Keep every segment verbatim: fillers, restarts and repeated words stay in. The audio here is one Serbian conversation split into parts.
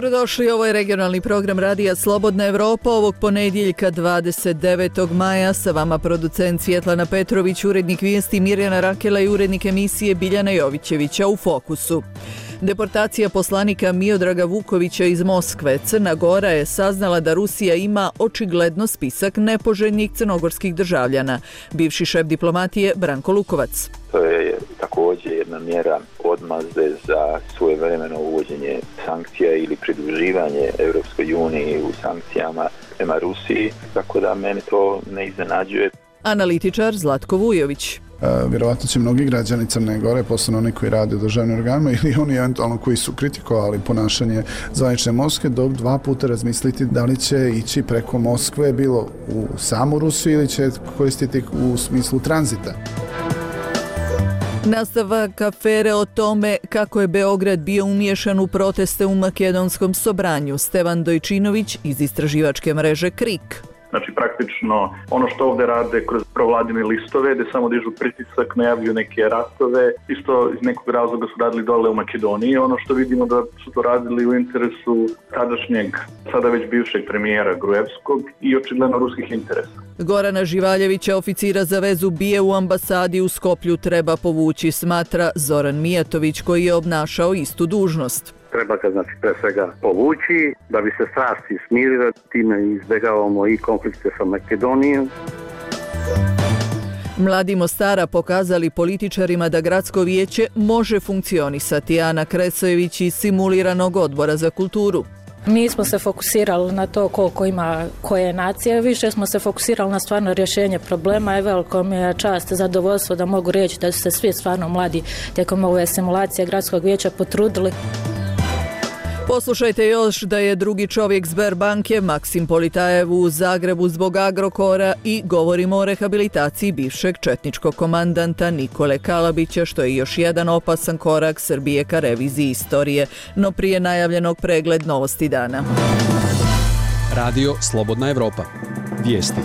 Dobrodošli, ovo je regionalni program Radija Slobodna Evropa ovog ponedjeljka dvadeset devetog maja. Sa vama producent Svjetlana Petrović, urednik vijesti Mirjana Rakela i urednik emisije Biljana Jovićevića. U fokusu. Deportacija poslanika Miodraga Vukovića iz Moskve. Crna Gora je saznala da Rusija ima očigledno spisak nepoželjnih crnogorskih državljana. Bivši šef diplomatije Branko Lukovac. To je također jedna mjera odmazde za svojevremeno uvođenje sankcija ili pridruživanje Europskoj uniji u sankcijama prema Rusiji, tako da mene to ne iznenađuje. Analitičar Zlatko Vujović. Uh, vjerovatno će mnogi građani Crne Gore, posebno oni koji rade u državnim organima ili oni eventualno koji su kritikovali ponašanje zvanične Moskve, do dva puta razmisliti da li će ići preko Moskve, bilo u samu Rusiju ili će koristiti u smislu tranzita. Nastavak afere o tome kako je Beograd bio umiješan u proteste u makedonskom Sobranju. Stevan Dojčinović iz istraživačke mreže KRIK. Znači praktično ono što ovdje rade kroz provladine listove, gdje samo dižu pritisak, najavljuju neke ratove, isto iz nekog razloga su radili dole u Makedoniji. Ono što vidimo da su to radili u interesu tadašnjeg, sada već bivšeg premijera Gruevskog i očigledno ruskih interesa. Gorana Živaljevića, oficira za vezu bije u ambasadi u Skoplju, treba povući, smatra Zoran Mijatović koji je obnašao istu dužnost. Treba ga znači pre svega povući da bi se strasti smirile, time izbjegavamo i konflikte sa Makedonijom. Mladi Mostara pokazali političarima da gradsko vijeće može funkcionisati. Ana Kresojević iz simuliranog odbora za kulturu. Nismo se fokusirali na to koliko ima koje nacije, više smo se fokusirali na stvarno rješenje problema i veliko mi je čast i zadovoljstvo da mogu reći da su se svi stvarno mladi tijekom ove simulacije gradskog vijeća potrudili. Poslušajte još da je drugi čovjek Sberbanke, Maksim Politajev, u Zagrebu zbog Agrokora i govorimo o rehabilitaciji bivšeg četničkog komandanta Nikole Kalabića, što je još jedan opasan korak Srbije ka reviziji istorije. No prije najavljenog pregled novosti dana. Radio Slobodna Evropa. Vijesti.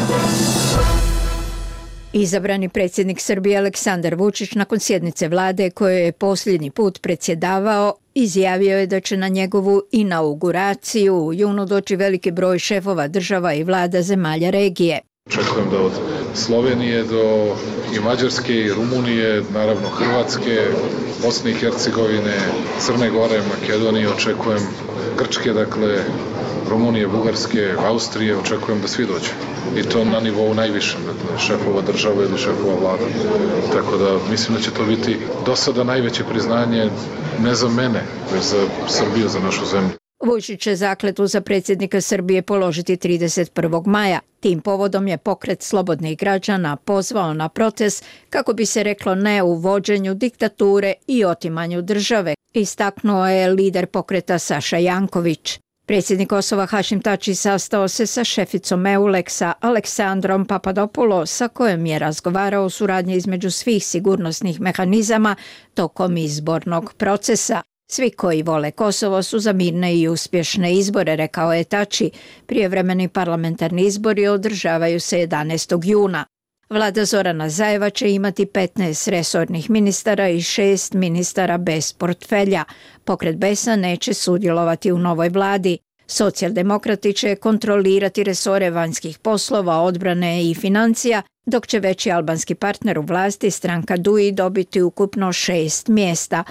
Izabrani predsjednik Srbije Aleksandar Vučić nakon sjednice vlade koje je posljednji put predsjedavao izjavio je da će na njegovu inauguraciju u junu doći veliki broj šefova država i vlada zemalja regije. Očekujem da od Slovenije do i Mađarske i Rumunije, naravno Hrvatske, Bosne i Hercegovine, Crne Gore, Makedonije, očekujem Grčke, dakle Rumunije, Bugarske, Austrije, očekujem da svi dođe. I to na nivou najvišem, dakle, šefova država ili šefova vlada. Tako da mislim da će to biti do sada najveće priznanje ne za mene, već za Srbiju, za našu zemlju. Vučić će zakletvu za predsjednika Srbije položiti trideset prvog maja. Tim povodom je pokret slobodnih građana pozvao na protest kako bi se reklo ne u vođenju diktature i otimanju države, istaknuo je lider pokreta Saša Janković. Predsjednik Kosova Hašim Tači sastao se sa šeficom Euleksa Aleksandrom Papadopoulos, sa kojom je razgovarao o suradnji između svih sigurnosnih mehanizama tokom izbornog procesa. Svi koji vole Kosovo su za mirne i uspješne izbore, rekao je Tači. Prijevremeni parlamentarni izbori održavaju se jedanaestog juna. Vlada Zorana Zajeva će imati petnaest resornih ministara i šest ministara bez portfelja. Pokret Besa neće sudjelovati u novoj vladi. Socijaldemokrati će kontrolirati resore vanjskih poslova, odbrane i financija, dok će veći albanski partner u vlasti, stranka D U I, dobiti ukupno šest mjesta,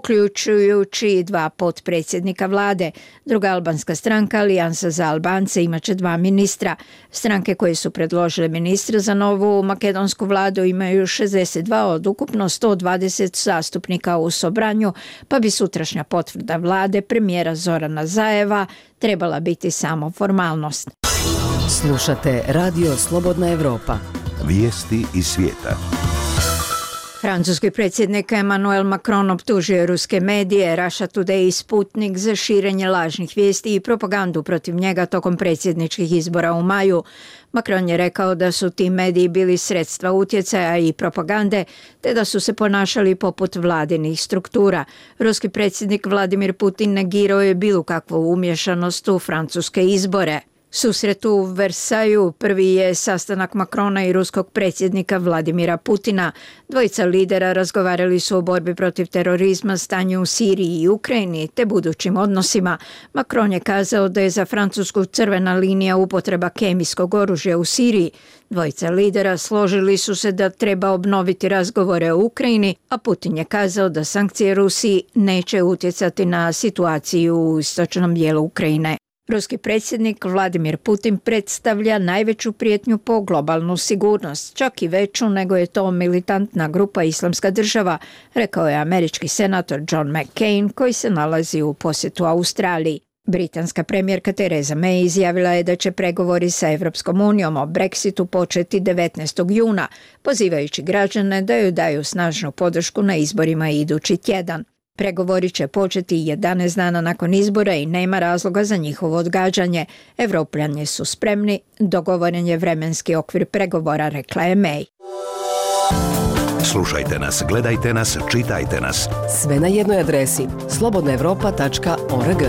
uključujući dva potpredsjednika vlade. Druga albanska stranka, Alijansa za Albance, imaće dva ministra. Stranke koje su predložile ministra za novu makedonsku vladu imaju šezdeset dva od ukupno sto dvadeset zastupnika u Sobranju, pa bi sutrašnja potvrda vlade premijera Zorana Zajeva trebala biti samo formalnost. Slušate Radio Slobodna Evropa. Vijesti iz svijeta. Francuski predsjednik Emmanuel Macron optužio ruske medije, Russia Today i Sputnik za širenje lažnih vijesti i propagandu protiv njega tokom predsjedničkih izbora u maju. Macron je rekao da su ti mediji bili sredstva utjecaja i propagande, te da su se ponašali poput vladinih struktura. Ruski predsjednik Vladimir Putin negirao je bilo kakvu umješanost u francuske izbore. Susret u Versaju prvi je sastanak Makrona i ruskog predsjednika Vladimira Putina. Dvojica lidera razgovarali su o borbi protiv terorizma, stanju u Siriji i Ukrajini te budućim odnosima. Makron je kazao da je za Francusku crvena linija upotreba kemijskog oružja u Siriji. Dvojica lidera složili su se da treba obnoviti razgovore o Ukrajini, a Putin je kazao da sankcije Rusiji neće utjecati na situaciju u istočnom dijelu Ukrajine. Ruski predsjednik Vladimir Putin predstavlja najveću prijetnju po globalnu sigurnost, čak i veću nego je to militantna grupa Islamska država, rekao je američki senator John McCain koji se nalazi u posjetu Australiji. Britanska premijerka Theresa May izjavila je da će pregovori sa Europskom unijom o Brexitu početi devetnaestog juna, pozivajući građane da joj daju snažnu podršku na izborima idući tjedan. Pregovori će početi jedanaest dana nakon izbora i nema razloga za njihovo odgađanje. Evropljani su spremni, dogovoren je vremenski okvir pregovora, rekla je May. Slušajte nas, gledajte nas, čitajte nas. Sve na jednoj adresi slobodna evropa tačka org.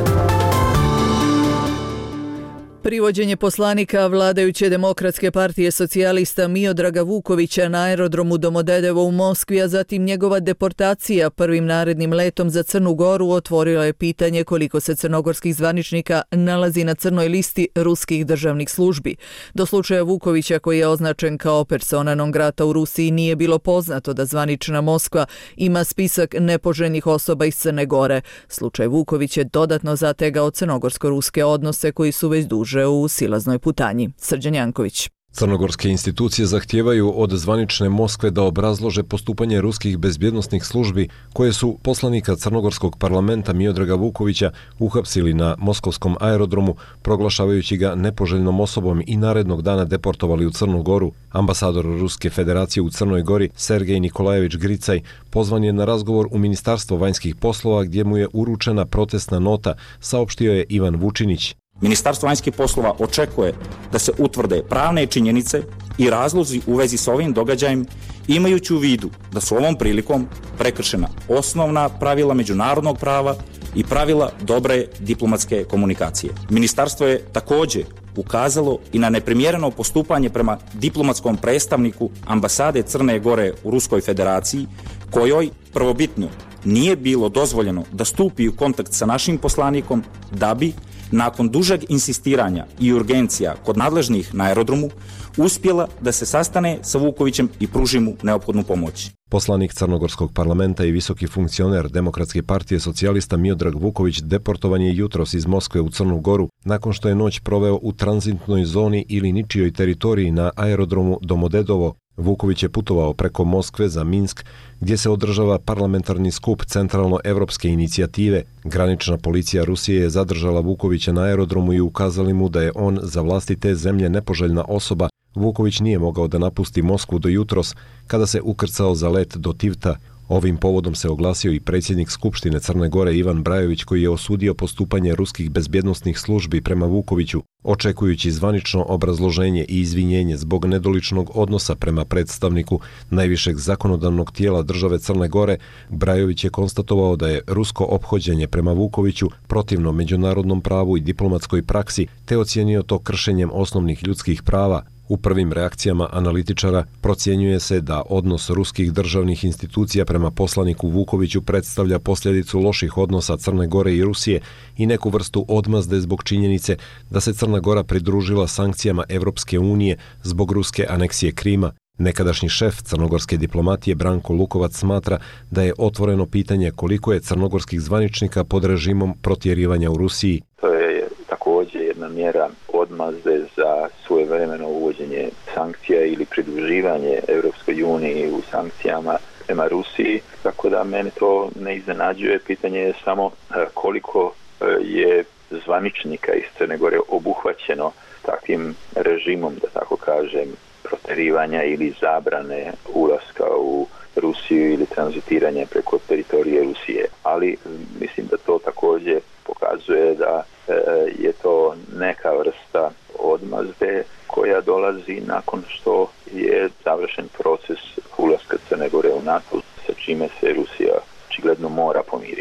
Privođenje poslanika vladajuće Demokratske partije socijalista Miodraga Vukovića na aerodromu Domodedovo u Moskvi, a zatim njegova deportacija prvim narednim letom za Crnu Goru otvorila je pitanje koliko se crnogorskih zvaničnika nalazi na crnoj listi ruskih državnih službi. Do slučaja Vukovića, koji je označen kao persona non grata u Rusiji, nije bilo poznato da zvanična Moskva ima spisak nepoželjnih osoba iz Crne Gore. Slučaj Vuković je dodatno zategao crnogorsko-ruske odnose koji su već duže u silaznoj putanji. Srđan Janković. Crnogorske institucije zahtijevaju od zvanične Moskve da obrazlože postupanje ruskih bezbjednosnih službi koje su poslanika crnogorskog parlamenta Miodraga Vukovića uhapsili na moskovskom aerodromu, proglašavajući ga nepoželjnom osobom i narednog dana deportovali u Crnu Goru. Ambasador Ruske federacije u Crnoj Gori Sergej Nikolajević Gricaj pozvan je na razgovor u Ministarstvo vanjskih poslova gdje mu je uručena protestna nota, saopštio je Ivan Vučinić. Ministarstvo vanjskih poslova očekuje da se utvrde pravne činjenice i razlozi u vezi s ovim događajem, imajući u vidu da su ovom prilikom prekršena osnovna pravila međunarodnog prava i pravila dobre diplomatske komunikacije. Ministarstvo je također ukazalo i na neprimjereno postupanje prema diplomatskom predstavniku ambasade Crne Gore u Ruskoj federaciji, kojoj prvobitno nije bilo dozvoljeno da stupi u kontakt sa našim poslanikom da bi, nakon dužeg insistiranja i urgencija kod nadležnih na aerodromu, uspjela da se sastane sa Vukovićem i pruži mu neophodnu pomoć. Poslanik Crnogorskog parlamenta i visoki funkcioner Demokratske partije socijalista Miodrag Vuković deportovan je jutros iz Moskve u Crnu Goru nakon što je noć proveo u tranzitnoj zoni ili ničijoj teritoriji na aerodromu Domodedovo. Vuković je putovao preko Moskve za Minsk, gdje se održava parlamentarni skup Centralno-evropske inicijative. Granična policija Rusije je zadržala Vukovića na aerodromu i ukazali mu da je on za vlasti te zemlje nepoželjna osoba. Vuković nije mogao da napusti Moskvu do jutros, kada se ukrcao za let do Tivta. Ovim povodom se oglasio i predsjednik Skupštine Crne Gore Ivan Brajović, koji je osudio postupanje ruskih bezbjednosnih službi prema Vukoviću, očekujući zvanično obrazloženje i izvinjenje zbog nedoličnog odnosa prema predstavniku najvišeg zakonodavnog tijela države Crne Gore. Brajović je konstatovao da je rusko ophođenje prema Vukoviću protivno međunarodnom pravu i diplomatskoj praksi, te ocijenio to kršenjem osnovnih ljudskih prava. U prvim reakcijama analitičara procjenjuje se da odnos ruskih državnih institucija prema poslaniku Vukoviću predstavlja posljedicu loših odnosa Crne Gore i Rusije i neku vrstu odmazde zbog činjenice da se Crna Gora pridružila sankcijama Evropske unije zbog ruske aneksije Krima. Nekadašnji šef crnogorske diplomatije Branko Lukovac smatra da je otvoreno pitanje koliko je crnogorskih zvaničnika pod režimom protjerivanja u Rusiji. To je također jedna mjera odmazde za svojevremeno uvođenje sankcija ili pridruživanje Europskoj uniji u sankcijama prema Rusiji, tako da mene to ne iznenađuje. Pitanje je samo koliko je zvaničnika iz Crne Gore obuhvaćeno takvim režimom, da tako kažem, protjerivanja ili zabrane ulaska u Rusiju ili tranzitiranja preko teritorije Rusije. Ali mislim da to također pokazuje da je to neka vrsta odmazde koja dolazi nakon što je završen proces ulaska Crne Gore u NATO, sa čime se Rusija očigledno mora pomiriti.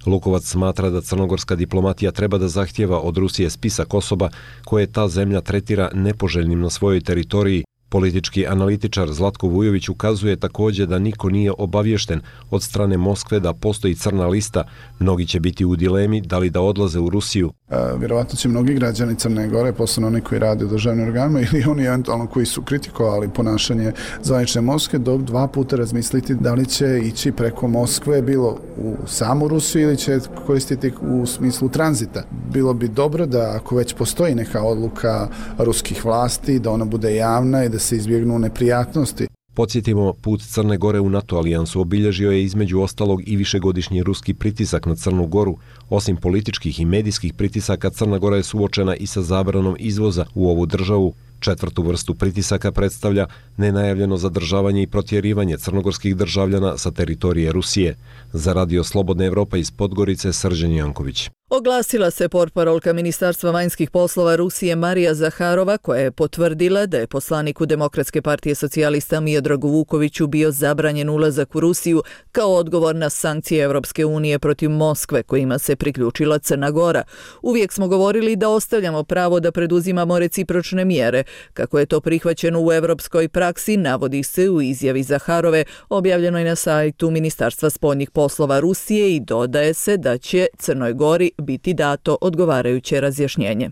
Lukovac smatra da crnogorska diplomatija treba da zahtjeva od Rusije spisak osoba koje ta zemlja tretira nepoželjnim na svojoj teritoriji. Politički analitičar Zlatko Vujović ukazuje također da niko nije obaviješten od strane Moskve da postoji crna lista. Mnogi će biti u dilemi da li da odlaze u Rusiju. E, vjerovatno će mnogi građani Crne Gore, posebno oni koji rade u državnim organima ili oni eventualno koji su kritikovali ponašanje zvanične Moskve, do dva puta razmisliti da li će ići preko Moskve, bilo u samu Rusiju ili će koristiti u smislu tranzita. Bilo bi dobro da ako već postoji neka odluka ruskih vlasti, da ona bude javna i da se izbjegnu neprijatnosti. Podsjetimo, put Crne Gore u NATO alijansu obilježio je između ostalog i višegodišnji ruski pritisak na Crnu Goru. Osim političkih i medijskih pritisaka, Crna Gora je suočena i sa zabranom izvoza u ovu državu. Četvrtu vrstu pritisaka predstavlja nenajavljeno zadržavanje i protjerivanje crnogorskih državljana sa teritorije Rusije. Za Radio Slobodna Evropa iz Podgorice, Srđan Janković. Oglasila se portparolka Ministarstva vanjskih poslova Rusije Marija Zaharova, koja je potvrdila da je poslaniku Demokratske partije socijalista Miodragu Vukoviću bio zabranjen ulazak u Rusiju kao odgovor na sankcije Europske unije protiv Moskve, kojima se priključila Crna Gora. Uvijek smo govorili da ostavljamo pravo da preduzimamo recipročne mjere. Kako je to prihvaćeno u europskoj praksi, navodi se u izjavi Zaharove, objavljenoj na sajtu Ministarstva spoljnih poslova Rusije, i dodaje se da će Crnoj Gori biti dato odgovarajuće razjašnjenje.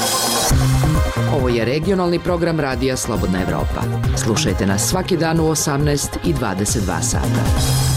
Ovo je regionalni program Radija Slobodna Evropa. Slušajte nas svaki dan u osamnaest i dvadeset dva sata.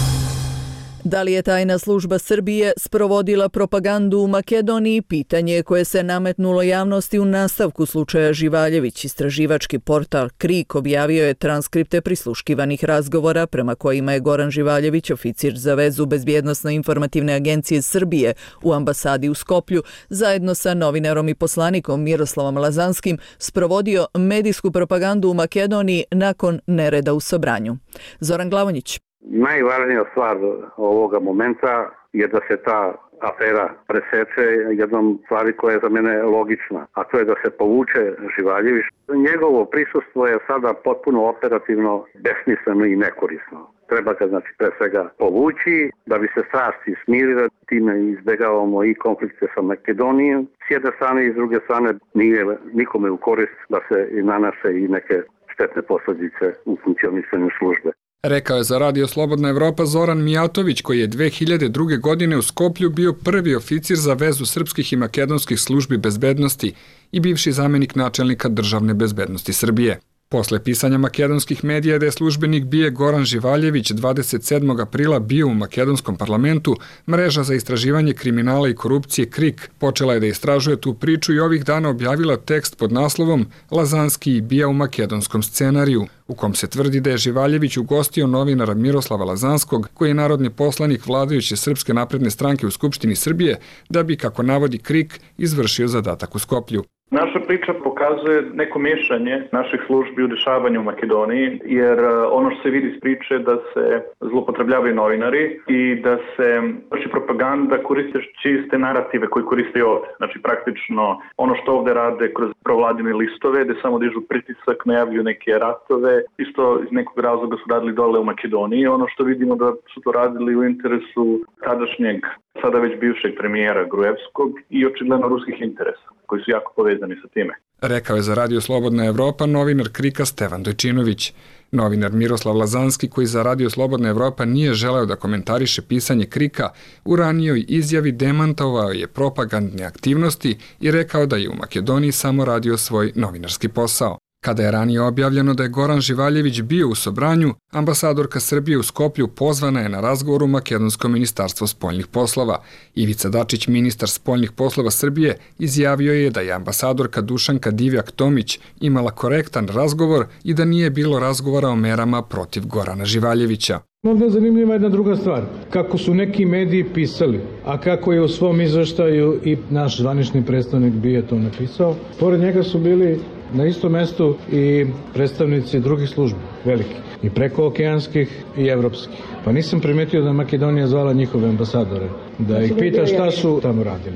Da li je tajna služba Srbije sprovodila propagandu u Makedoniji? Pitanje koje se nametnulo javnosti u nastavku slučaja Živaljević. Istraživački portal Krik objavio je transkripte prisluškivanih razgovora prema kojima je Goran Živaljević, oficir za vezu Bezbjednosno-informativne agencije Srbije u ambasadi u Skoplju, zajedno sa novinarom i poslanikom Miroslavom Lazanskim, sprovodio medijsku propagandu u Makedoniji nakon nereda u Sobranju. Zoran Glavonjić. Najvažnija stvar ovoga momenta je da se ta afera preseče jednom stvari koja je za mene logična, a to je da se povuče Živaljević. Njegovo prisustvo je sada potpuno operativno besmisleno i nekorisno. Treba ga, znači, pre svega povući da bi se strasti smirile, time izbjegavamo i konflikte sa Makedonijom. S jedne strane i s druge strane nije nikome u korist da se i nanose i neke štetne posljedice u funkcionisanju službe. Rekao je za Radio Slobodna Evropa Zoran Mijatović, koji je dve hiljade druge. godine u Skoplju bio prvi oficir za vezu srpskih i makedonskih službi bezbednosti i bivši zamjenik načelnika državne bezbednosti Srbije. Posle pisanja makedonskih medija da je službenik B I E Goran Živaljević dvadeset sedmog aprila bio u makedonskom parlamentu, mreža za istraživanje kriminala i korupcije Krik počela je da istražuje tu priču i ovih dana objavila tekst pod naslovom Lazanski i B I A u makedonskom scenariju, u kom se tvrdi da je Živaljević ugostio novinara Miroslava Lazanskog, koji je narodni poslanik vladajuće Srpske napredne stranke u Skupštini Srbije, da bi, kako navodi Krik, izvršio zadatak u Skoplju. Naša priča pokazuje neko miješanje naših službi u dešavanju u Makedoniji, jer ono što se vidi iz priče da se zloupotrebljavaju novinari i da se vrši propaganda koristeći iste narative koji koriste i ovdje. Znači, praktično ono što ovdje rade kroz provladine listove, gdje samo dižu pritisak, najavljuju neke ratove, isto iz nekog razloga su radili dole u Makedoniji. Ono što vidimo da su to radili u interesu tadašnjeg, sada već bivšeg premijera Gruevskog i očigledno ruskih interesa, koji su jako povezani sa time. Rekao je za Radio Slobodna Evropa novinar Krika Stevan Dojčinović. Novinar Miroslav Lazanski, koji za Radio Slobodna Evropa nije želeo da komentariše pisanje Krika, u ranijoj izjavi demantovao je propagandne aktivnosti i rekao da je u Makedoniji samo radio svoj novinarski posao. Kada je ranije objavljeno da je Goran Živaljević bio u Sobranju, ambasadorka Srbije u Skoplju pozvana je na razgovor u Makedonsko ministarstvo spoljnih poslova. Ivica Dačić, ministar spoljnih poslova Srbije, izjavio je da je ambasadorka Dušanka Divjak-Tomić imala korektan razgovor i da nije bilo razgovora o merama protiv Gorana Živaljevića. Ovdje je zanimljiva jedna druga stvar. Kako su neki mediji pisali, a kako je u svom izveštaju i naš zvanični predstavnik B I E to napisao, pored njega su bili na istom mestu i predstavnici drugih službi, veliki, i prekookeanskih i evropskih. Pa nisam primetio da Makedonija zvala njihove ambasadore, da ih pita šta su tamo radili.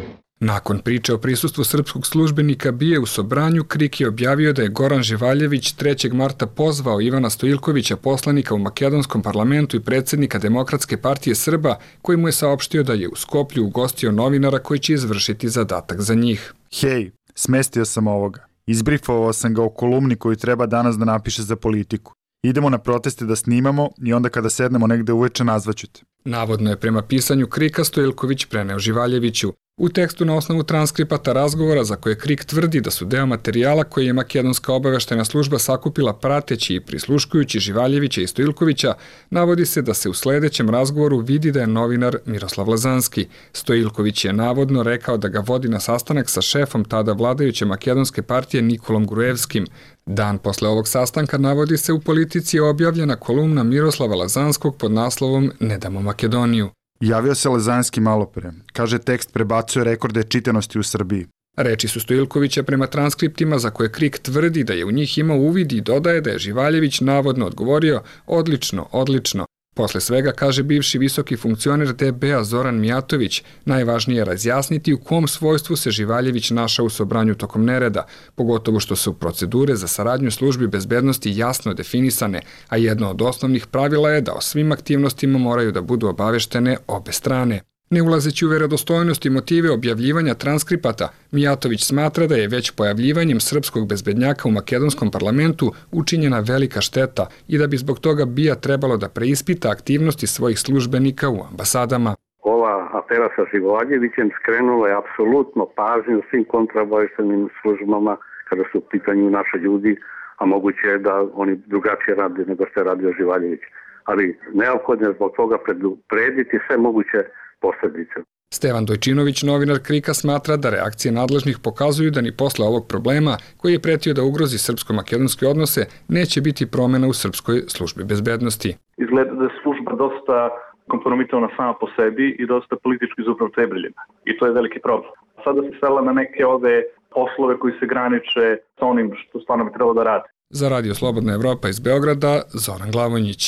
Nakon priče o prisustvu srpskog službenika bije u Sobranju, KRIK je objavio da je Goran Živaljević trećeg marta pozvao Ivana Stojiljkovića, poslanika u makedonskom parlamentu i predsjednika Demokratske partije Srba, koji mu je saopštio da je u Skoplju ugostio novinara koji će izvršiti zadatak za njih. Hej, smestio sam ovoga. Izbrifovao sam ga o kolumni koju treba danas da napiše za Politiku. Idemo na proteste da snimamo i onda kada sednemo negde uveče nazvaću te. Navodno je prema pisanju KRIK-a Stojiljković preneo Živaljeviću. U tekstu na osnovu transkripata razgovora za koje KRIK tvrdi da su deo materijala koji je makedonska obaveštajna služba sakupila prateći i prisluškujući Živaljevića i Stojiljkovića, navodi se da se u sledećem razgovoru vidi da je novinar Miroslav Lazanski. Stojiljković je navodno rekao da ga vodi na sastanak sa šefom tada vladajuće makedonske partije Nikolom Gruevskim. Dan posle ovog sastanka, navodi se, u Politici je objavljena kolumna Miroslava Lazanskog pod naslovom Ne damo Makedoniju. Javio se Lazanski malopre. Kaže, tekst prebacuje rekorde čitanosti u Srbiji. Reči su Stojiljkovića prema transkriptima za koje KRIK tvrdi da je u njih imao uvid i dodaje da je Živaljević navodno odgovorio odlično, odlično. Posle svega, kaže bivši visoki funkcioner D B-a Zoran Mijatović, najvažnije je razjasniti u kom svojstvu se Živaljević našao u Sobranju tokom nereda, pogotovo što su procedure za saradnju službi bezbednosti jasno definisane, a jedno od osnovnih pravila je da o svim aktivnostima moraju da budu obaveštene obe strane. Ne ulazeći u verodostojnost i motive objavljivanja transkripata, Mijatović smatra da je već pojavljivanjem srpskog bezbednjaka u makedonskom parlamentu učinjena velika šteta i da bi zbog toga B I A trebalo da preispita aktivnosti svojih službenika u ambasadama. Ova afera sa Živaljevićem skrenula je apsolutno pažnju svim kontraobaveštajnim službama kada su u pitanju naši ljudi, a moguće je da oni drugačije rade nego što je radio Živaljević. Ali neophodno je zbog toga preduprediti sve moguće posljedice. Stevan Dojčinović, novinar KRIK-a, smatra da reakcije nadležnih pokazuju da ni posle ovog problema, koji je pretio da ugrozi srpsko-makedonske odnose, neće biti promjena u srpskoj službi bezbednosti. Izgleda da je služba dosta kompromitovana sama po sebi i dosta politički zloupotrebljena. I to je veliki problem. Sada se svela na neke ove poslove koji se graniče sa onim što stvarno bi trebalo da radi. Za Radio Slobodna Evropa iz Beograda, Zoran Glavonjić.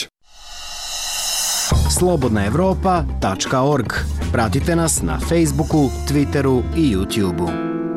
slobodna evropa tačka org. Pratite nas na Facebooku, Twitteru i YouTubeu.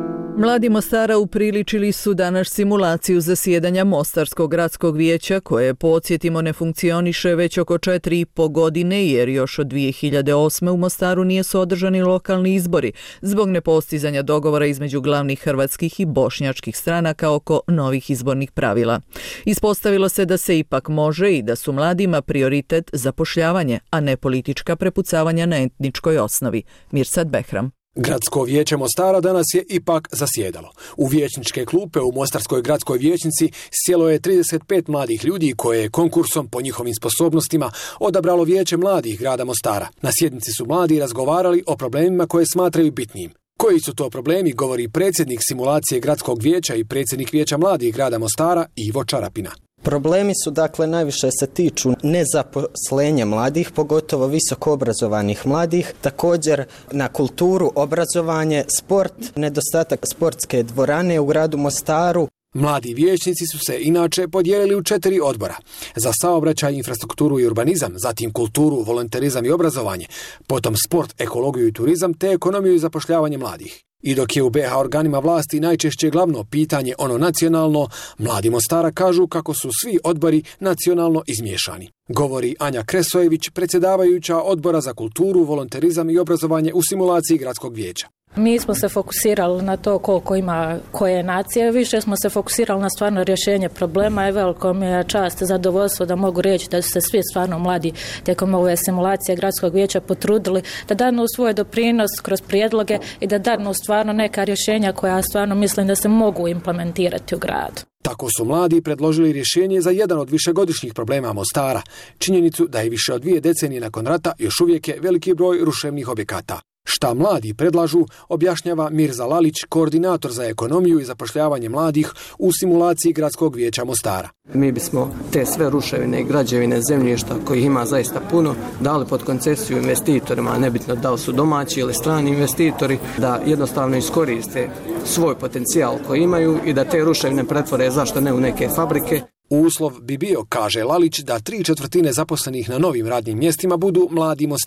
Mladi Mostara upriličili su danas simulaciju zasjedanja Mostarskog gradskog vijeća, koje, podsjetimo, ne funkcioniše već oko četiri i po godine, jer još od dvije hiljade osme. u Mostaru nisu održani lokalni izbori zbog nepostizanja dogovora između glavnih hrvatskih i bošnjačkih stranaka oko novih izbornih pravila. Ispostavilo se da se ipak može i da su mladima prioritet zapošljavanje, a ne politička prepucavanja na etničkoj osnovi. Mirsad Behram. Gradsko vijeće Mostara danas je ipak zasjedalo. U vijećničke klupe u Mostarskoj gradskoj vijećnici sjelo je trideset pet mladih ljudi koje je konkursom po njihovim sposobnostima odabralo vijeće mladih grada Mostara. Na sjednici su mladi razgovarali o problemima koje smatraju bitnim. Koji su to problemi, govori predsjednik simulacije gradskog vijeća i predsjednik vijeća mladih grada Mostara Ivo Čarapina. Problemi su, dakle, najviše se tiču nezaposlenja mladih, pogotovo visoko obrazovanih mladih, također na kulturu, obrazovanje, sport, nedostatak sportske dvorane u gradu Mostaru. Mladi vijećnici su se inače podijelili u četiri odbora. Za saobraćaj, infrastrukturu i urbanizam, zatim kulturu, volonterizam i obrazovanje, potom sport, ekologiju i turizam te ekonomiju i zapošljavanje mladih. I dok je u B H organima vlasti najčešće glavno pitanje ono nacionalno, mladi Mostara kažu kako su svi odbori nacionalno izmiješani. Govori Anja Kresojević, predsjedavajuća odbora za kulturu, volonterizam i obrazovanje u simulaciji gradskog vijeća. Mi smo se fokusirali na to koliko ima koje nacije, više smo se fokusirali na stvarno rješenje problema i veliko mi je čast, zadovoljstvo da mogu reći da su se svi stvarno mladi tijekom ove simulacije gradskog vijeća potrudili da danu svoj doprinos kroz prijedloge i da danu stvarno neka rješenja koja stvarno mislim da se mogu implementirati u gradu. Tako su mladi predložili rješenje za jedan od višegodišnjih problema Mostara, činjenicu da je više od dvije decenije nakon rata još uvijek je veliki broj ruševnih objekata. Šta mladi predlažu, objašnjava Mirza Lalić, koordinator za ekonomiju i zapošljavanje mladih u simulaciji gradskog vijeća Mostara. Mi bismo te sve ruševine i građevine zemljišta, kojih ima zaista puno, dali pod koncesiju investitorima, nebitno da li su domaći ili strani investitori, da jednostavno iskoriste svoj potencijal koji imaju i da te ruševine pretvore, zašto ne, u neke fabrike. Uslov bi bio, kaže Lalić, da tri četvrtine zaposlenih na novim radnim mjestima budu mladi Mostara.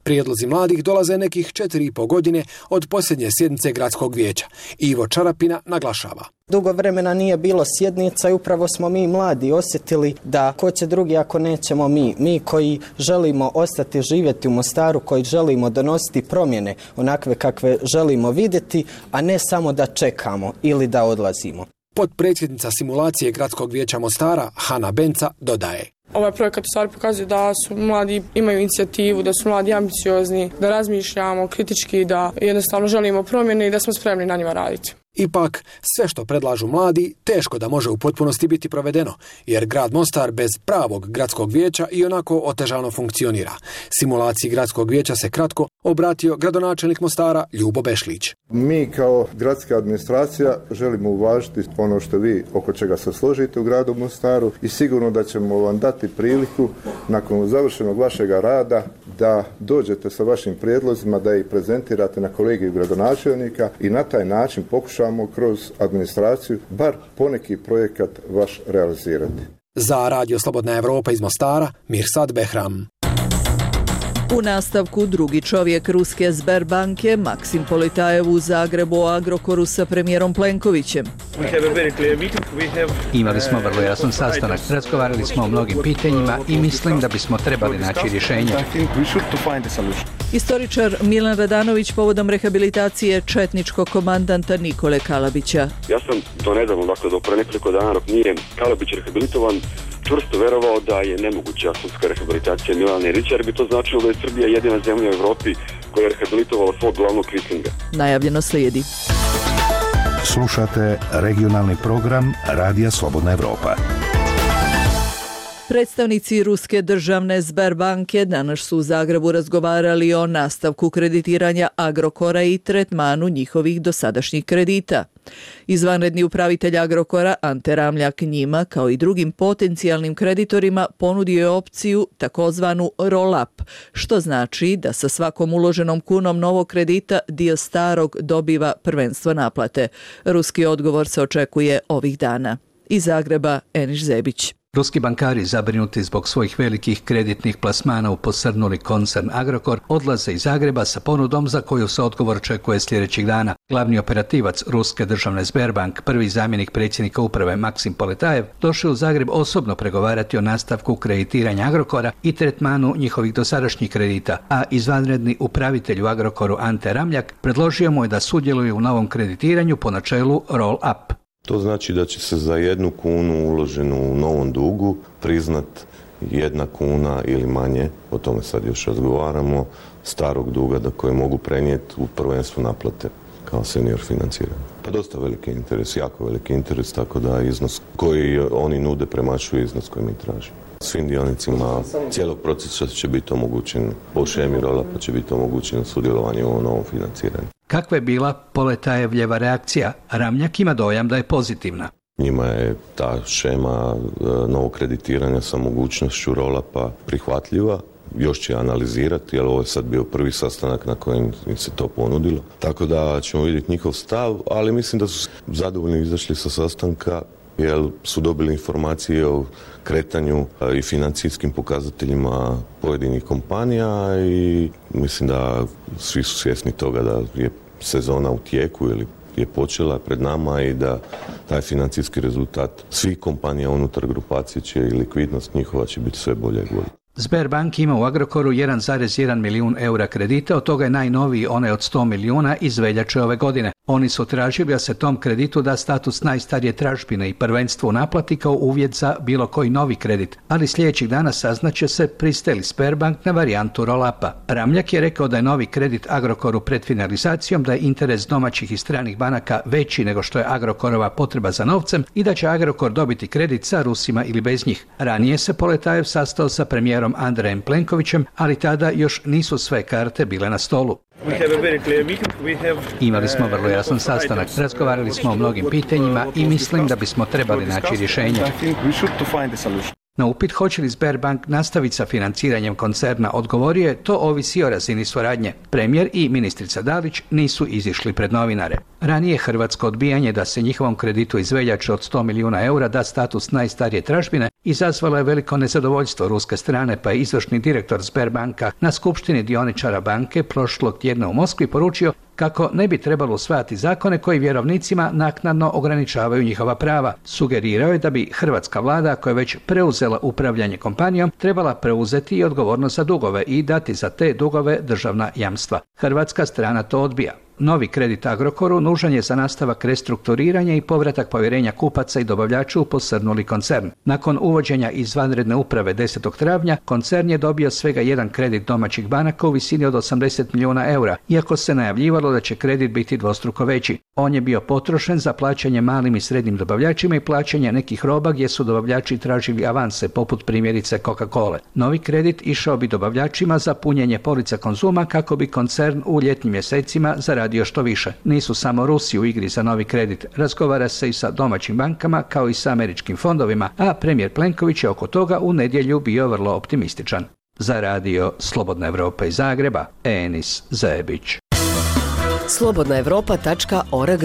Prijedlozi mladih dolaze nekih četiri i pol godine od posljednje sjednice gradskog vijeća. Ivo Čarapina naglašava. Dugo vremena nije bilo sjednica i upravo smo mi mladi osjetili da ko će drugi ako nećemo mi. Mi koji želimo ostati živjeti u Mostaru, koji želimo donositi promjene onakve kakve želimo vidjeti, a ne samo da čekamo ili da odlazimo. Potpredsjednica simulacije gradskog vijeća Mostara, Hana Benca, dodaje. Ovaj projekat u stvari pokazuje da su mladi imaju inicijativu, da su mladi ambiciozni, da razmišljamo kritički, da jednostavno želimo promjene i da smo spremni na njima raditi. Ipak, sve što predlažu mladi teško da može u potpunosti biti provedeno, jer grad Mostar bez pravog gradskog vijeća i onako otežano funkcionira. Simulaciji gradskog vijeća se kratko obratio gradonačelnik Mostara Ljubo Bešlić. Mi kao gradska administracija želimo uvažiti ono što vi oko čega se složite u gradu Mostaru i sigurno da ćemo vam dati priliku nakon završenog vašega rada da dođete sa vašim prijedlozima, da ih prezentirate na kolegiju gradonačelnika i na taj način pokušamo kroz administraciju bar poneki projekat vaš realizirati. Za Radio Slobodna Evropa iz Mostara, Mirsad Behram. U nastavku drugi čovjek ruske Sberbanke, Maksim Poletajev u Zagrebu o Agrokoru sa premijerom Plenkovićem. Imali smo vrlo jasan sastanak, razgovarali smo o mnogim pitanjima i mislim da bismo trebali naći rješenje. Istoričar Milan Radanović povodom rehabilitacije četničkog komandanta Nikole Kalabića. Ja sam do nedavno, dakle do pre nekoliko dana dok nije Kalabić rehabilitovan, čvrsto verovao da je nemoguća sudska rehabilitacija Milana Ilića, jer bi to značilo da je Srbija jedina zemlja u Evropi koja je rehabilitovala svog glavnog kvislinga. Najavljeno slijedi. Slušate regionalni program Radija Slobodna Evropa. Predstavnici ruske državne Sberbanke danas su u Zagrebu razgovarali o nastavku kreditiranja Agrokora i tretmanu njihovih dosadašnjih kredita. Izvanredni upravitelj Agrokora Ante Ramljak njima, kao i drugim potencijalnim kreditorima, ponudio je opciju takozvanu roll-up, što znači da sa svakom uloženom kunom novog kredita dio starog dobiva prvenstvo naplate. Ruski odgovor se očekuje ovih dana. Iz Zagreba, Eniš Zebić. Ruski bankari, zabrinuti zbog svojih velikih kreditnih plasmana u posrnuli koncern Agrokor, odlaze iz Zagreba sa ponudom za koju se odgovor očekuje sljedećih dana. Glavni operativac ruske državne Sberbank, prvi zamjenik predsjednika uprave Maksim Poletajev, došao u Zagreb osobno pregovarati o nastavku kreditiranja Agrokora i tretmanu njihovih dosadašnjih kredita, a izvanredni upravitelj u Agrokoru Ante Ramljak predložio mu je da sudjeluje u novom kreditiranju po načelu roll-up. To znači da će se za jednu kunu uloženu u novom dugu priznat jedna kuna ili manje, o tome sad još razgovaramo, starog duga da koje mogu prenijeti u prvenstvo naplate kao senior financiranje. Pa dosta veliki interes, jako veliki interes, tako da iznos koji oni nude premašuje iznos koji mi tražimo. Svim dionicima cijelog procesa će biti omogućen, po šemi roll-upa će biti omogućeno sudjelovanje u ovom novom financiranju. Kakva je bila Poletajevljeva reakcija? Ramljak ima dojam da je pozitivna. Njima je ta šema novog kreditiranja sa mogućnošću roll-upa prihvatljiva. Još će analizirati, jer ovo je sad bio prvi sastanak na kojem im se to ponudilo. Tako da ćemo vidjeti njihov stav, ali mislim da su zadovoljni izašli sa sastanka jer su dobili informacije o kretanju i financijskim pokazateljima pojedinih kompanija i mislim da svi su svjesni toga da je sezona u tijeku ili je počela pred nama i da taj financijski rezultat svih kompanija unutar grupacije će i likvidnost njihova će biti sve bolje i bolje. Sberbank ima u Agrokoru jedan zarez jedan milijun eura kredita, od toga je najnoviji onaj od sto milijuna iz veljače ove godine. Oni su tražili da se tom kreditu da status najstarije tražbine i prvenstvo u naplati kao uvjet za bilo koji novi kredit, ali sljedećih dana saznaće se pristaje li Sberbank na varijantu roll-upa. Ramljak je rekao da je novi kredit Agrokoru pred finalizacijom, da je interes domaćih i stranih banaka veći nego što je Agrokorova potreba za novcem i da će Agrokor dobiti kredit sa Rusima ili bez njih. Ranije se Poletajev sastao sa premijerom Andrejem Plenkovićem, ali tada još nisu sve karte bile na stolu. Imali smo vrlo jasan sastanak, razgovarali smo o mnogim pitanjima i mislim da bismo trebali naći rješenje. Na upit hoće li Sberbank nastaviti sa financiranjem koncerna odgovorio je to ovisi o razini suradnje. Premijer i ministrica Dalić nisu izišli pred novinare. Ranije hrvatsko odbijanje da se njihovom kreditu iz veljače od sto milijuna eura da status najstarije tražbine izazvalo je veliko nezadovoljstvo ruske strane, pa je izvršni direktor Sberbanka na skupštini dioničara banke prošlog tjedna u Moskvi poručio kako ne bi trebalo usvajati zakone koji vjerovnicima naknadno ograničavaju njihova prava. Sugerirao je da bi hrvatska vlada, koja je već preuzela upravljanje kompanijom, trebala preuzeti i odgovornost za dugove i dati za te dugove državna jamstva. Hrvatska strana to odbija. Novi kredit Agrokoru nužan je za nastavak restrukturiranja i povratak povjerenja kupaca i dobavljača u posrnuli koncern. Nakon uvođenja izvanredne uprave desetog travnja, koncern je dobio svega jedan kredit domaćih banaka u visini od osamdeset milijuna eura, iako se najavljivalo da će kredit biti dvostruko veći. On je bio potrošen za plaćanje malim i srednjim dobavljačima i plaćanje nekih roba gdje su dobavljači tražili avanse, poput primjerice Coca-Cola. Novi kredit išao bi dobavljačima za punjenje polica Konzuma kako bi koncern u ljetnim mjesecima zaradio što više. Nisu samo Rusi u igri za novi kredit. Razgovara se i sa domaćim bankama kao i sa američkim fondovima, a premijer Plenković je oko toga u nedjelju bio vrlo optimističan. Za radio Slobodna Evropa iz Zagreba, Enis Zebić. slobodna evropa tačka org.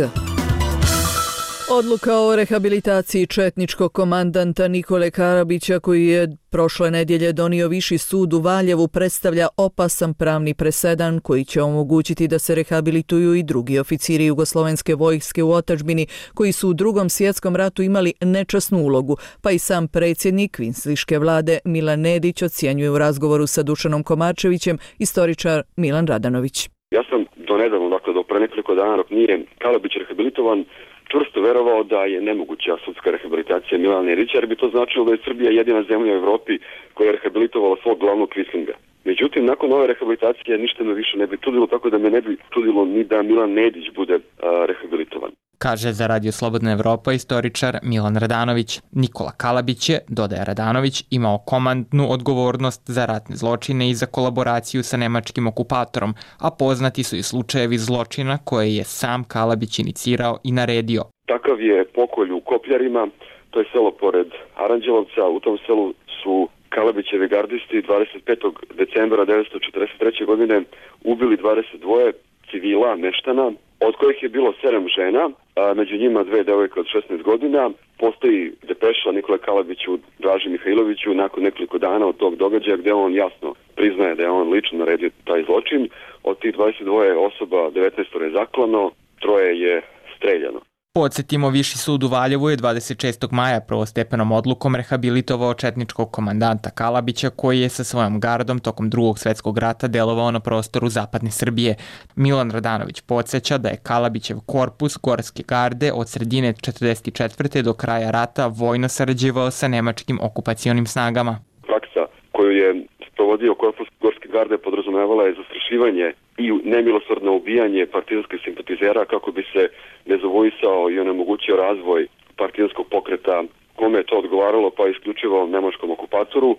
Odluka o rehabilitaciji četničkog komandanta Nikole Kalabića, koji je prošle nedjelje donio Viši sud u Valjevu, predstavlja opasan pravni presedan koji će omogućiti da se rehabilituju i drugi oficiri jugoslovenske vojske u otadžbini koji su u Drugom svjetskom ratu imali nečasnu ulogu, pa i sam predsjednik kvinsliške vlade Milan Nedić ocjenjuje u razgovoru sa Dušanom Komarčevićem istoričar Milan Radanović. Ja sam do nedavno, dakle do pre nekoliko dana dok nije Kalabić rehabilitovan, čvrsto verovao da je nemoguća sudska rehabilitacija Milana Nedića, jer bi to značilo da je Srbija jedina zemlja u Evropi koja je rehabilitovala svog glavnog kvislinga. Međutim, nakon ove rehabilitacije ništa me više ne bi čudilo, tako da me ne bi čudilo ni da Milan Nedić bude a, rehabilitovan. Kaže za Radio Slobodna Evropa istoričar Milan Radanović. Nikola Kalabić je, dodaje Radanović, imao komandnu odgovornost za ratne zločine i za kolaboraciju sa nemačkim okupatorom, a poznati su i slučajevi zločina koje je sam Kalabić inicirao i naredio. Takav je pokolj u Kopljarima, to je selo pored Aranđelovca. U tom selu su Kalabićevi gardisti dvadeset petog decembra devetsto četrdeset treće. godine ubili dvadeset dva civila, meštana, od kojih je bilo sedam žena, a među njima dve devojke od šesnaest godina. Postoji depeša Nikole Kalabiću Draži Mihajloviću nakon nekoliko dana od tog događaja gdje on jasno priznaje da je on lično naredio taj zločin. Od tih dvadeset dva osoba devetnaest je zaklano, troje je streljano. Podsjetimo, Viši sud u Valjevu je dvadeset šestog maja prvostepenom odlukom rehabilitovao četničkog komandanta Kalabića, koji je sa svojom gardom tokom Drugog svjetskog rata delovao na prostoru zapadne Srbije. Milan Radanović podsjeća da je Kalabićev korpus Gorske garde od sredine četrdeset četvrte do kraja rata vojno sarađivao sa nemačkim okupacionim snagama. Praksa koju je provodio korpus Gorske garde podrazumevala je zastrašivanje i nemilosrdno ubijanje partizanskih simpatizera kako bi se nezavuisao i onemogućio razvoj partizanskog pokreta, kome je to odgovaralo, pa isključivo nemačkom okupatoru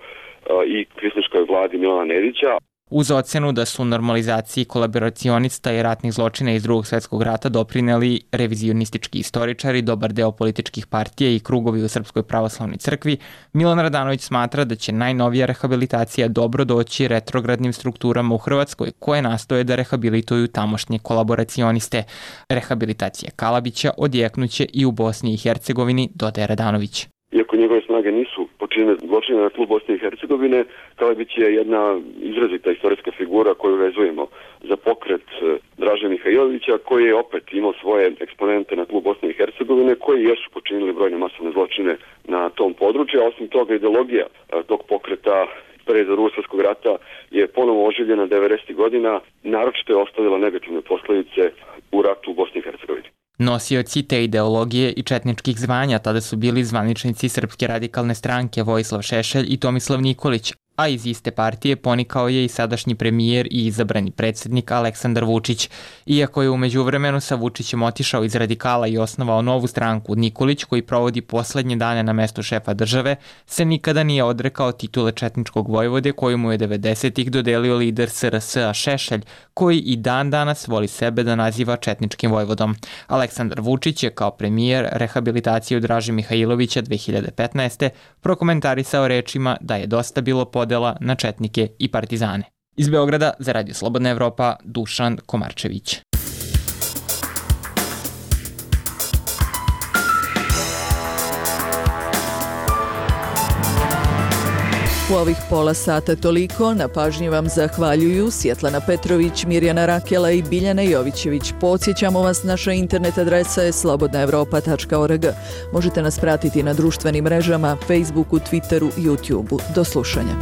i kvislinškoj vladi Milana Nedića. Uz ocenu da su normalizaciji kolaboracionista i ratnih zločina iz Drugog svjetskog rata doprineli revizionistički istoričari, dobar deo političkih partija i krugovi u Srpskoj pravoslavnoj crkvi, Milan Radanović smatra da će najnovija rehabilitacija dobro doći retrogradnim strukturama u Hrvatskoj koje nastoje da rehabilituju tamošnje kolaboracioniste. Rehabilitacija Kalabića odjeknuće i u Bosni i Hercegovini, dodaje Radanović. Iako njegove snage nisu počinjene zločine na tlu Bosne i Hercegovine, Kalabić je jedna izrazita istorijska figura koju vezujemo za pokret Draže Mihajlovića, koji je opet imao svoje eksponente na tlu Bosne i Hercegovine, koji jesu počinili brojne masovne zločine na tom području, a osim toga ideologija tog pokreta pre za Drugog svjetskog rata je ponovo oživljena devedesetih godina, naročito je ostavila negativne posljedice u ratu u Bosni i Hercegovini. Nosioci te ideologije i četničkih zvanja tada su bili zvaničnici Srpske radikalne stranke Vojislav Šešelj i Tomislav Nikolić, a iz iste partije ponikao je i sadašnji premijer i izabrani predsjednik Aleksandar Vučić. Iako je u međuvremenu sa Vučićem otišao iz radikala i osnovao novu stranku, Nikolić, koji provodi poslednje dane na mestu šefa države, se nikada nije odrekao titule četničkog vojvode koju mu je devedesetih dodelio lider S R S-a Šešelj, koji i dan danas voli sebe da naziva četničkim vojvodom. Aleksandar Vučić je kao premijer rehabilitaciju Draže Mihajlovića dve hiljade petnaeste. prokomentarisao rečima da je dosta bilo podela na četnike i partizane. Iz Beograda za Radio Slobodna Evropa, Dušan Komarčević. U ovih pola sata toliko, na pažnji vam zahvaljuju Svjetlana Petrović, Mirjana Rakela i Biljana Jovićević. Podsjećamo vas, naša internet adresa je slobodna evropa tačka org. Možete nas pratiti na društvenim mrežama, Facebooku, Twitteru, YouTubeu. Do slušanja.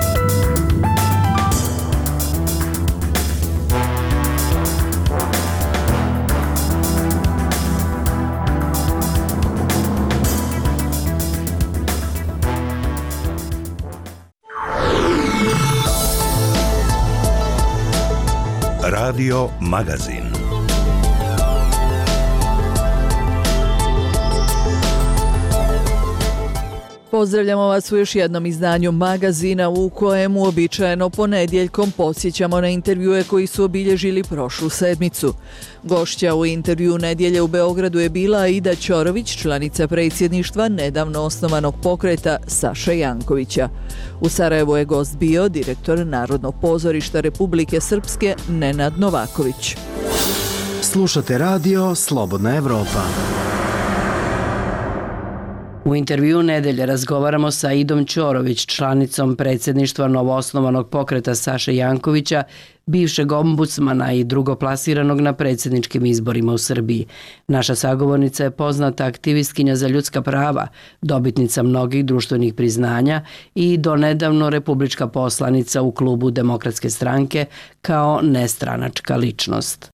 Radio Magazin. Pozdravljamo vas u još jednom izdanju magazina u kojem uobičajeno ponedjeljkom podsjećamo na intervjue koji su obilježili prošlu sedmicu. Gošća u intervju nedjelje u Beogradu je bila Aida Ćorović, članica predsjedništva nedavno osnovanog pokreta Saše Jankovića. U Sarajevu je gost bio direktor Narodnog pozorišta Republike Srpske Nenad Novaković. Slušate radio Slobodna Evropa. U intervju nedelje razgovaramo sa Aidom Ćorović, članicom predsjedništva novoosnovanog pokreta Saše Jankovića, bivšeg ombudsmana i drugoplasiranog na predsjedničkim izborima u Srbiji. Naša sagovornica je poznata aktivistkinja za ljudska prava, dobitnica mnogih društvenih priznanja i donedavno republička poslanica u klubu Demokratske stranke kao nestranačka ličnost.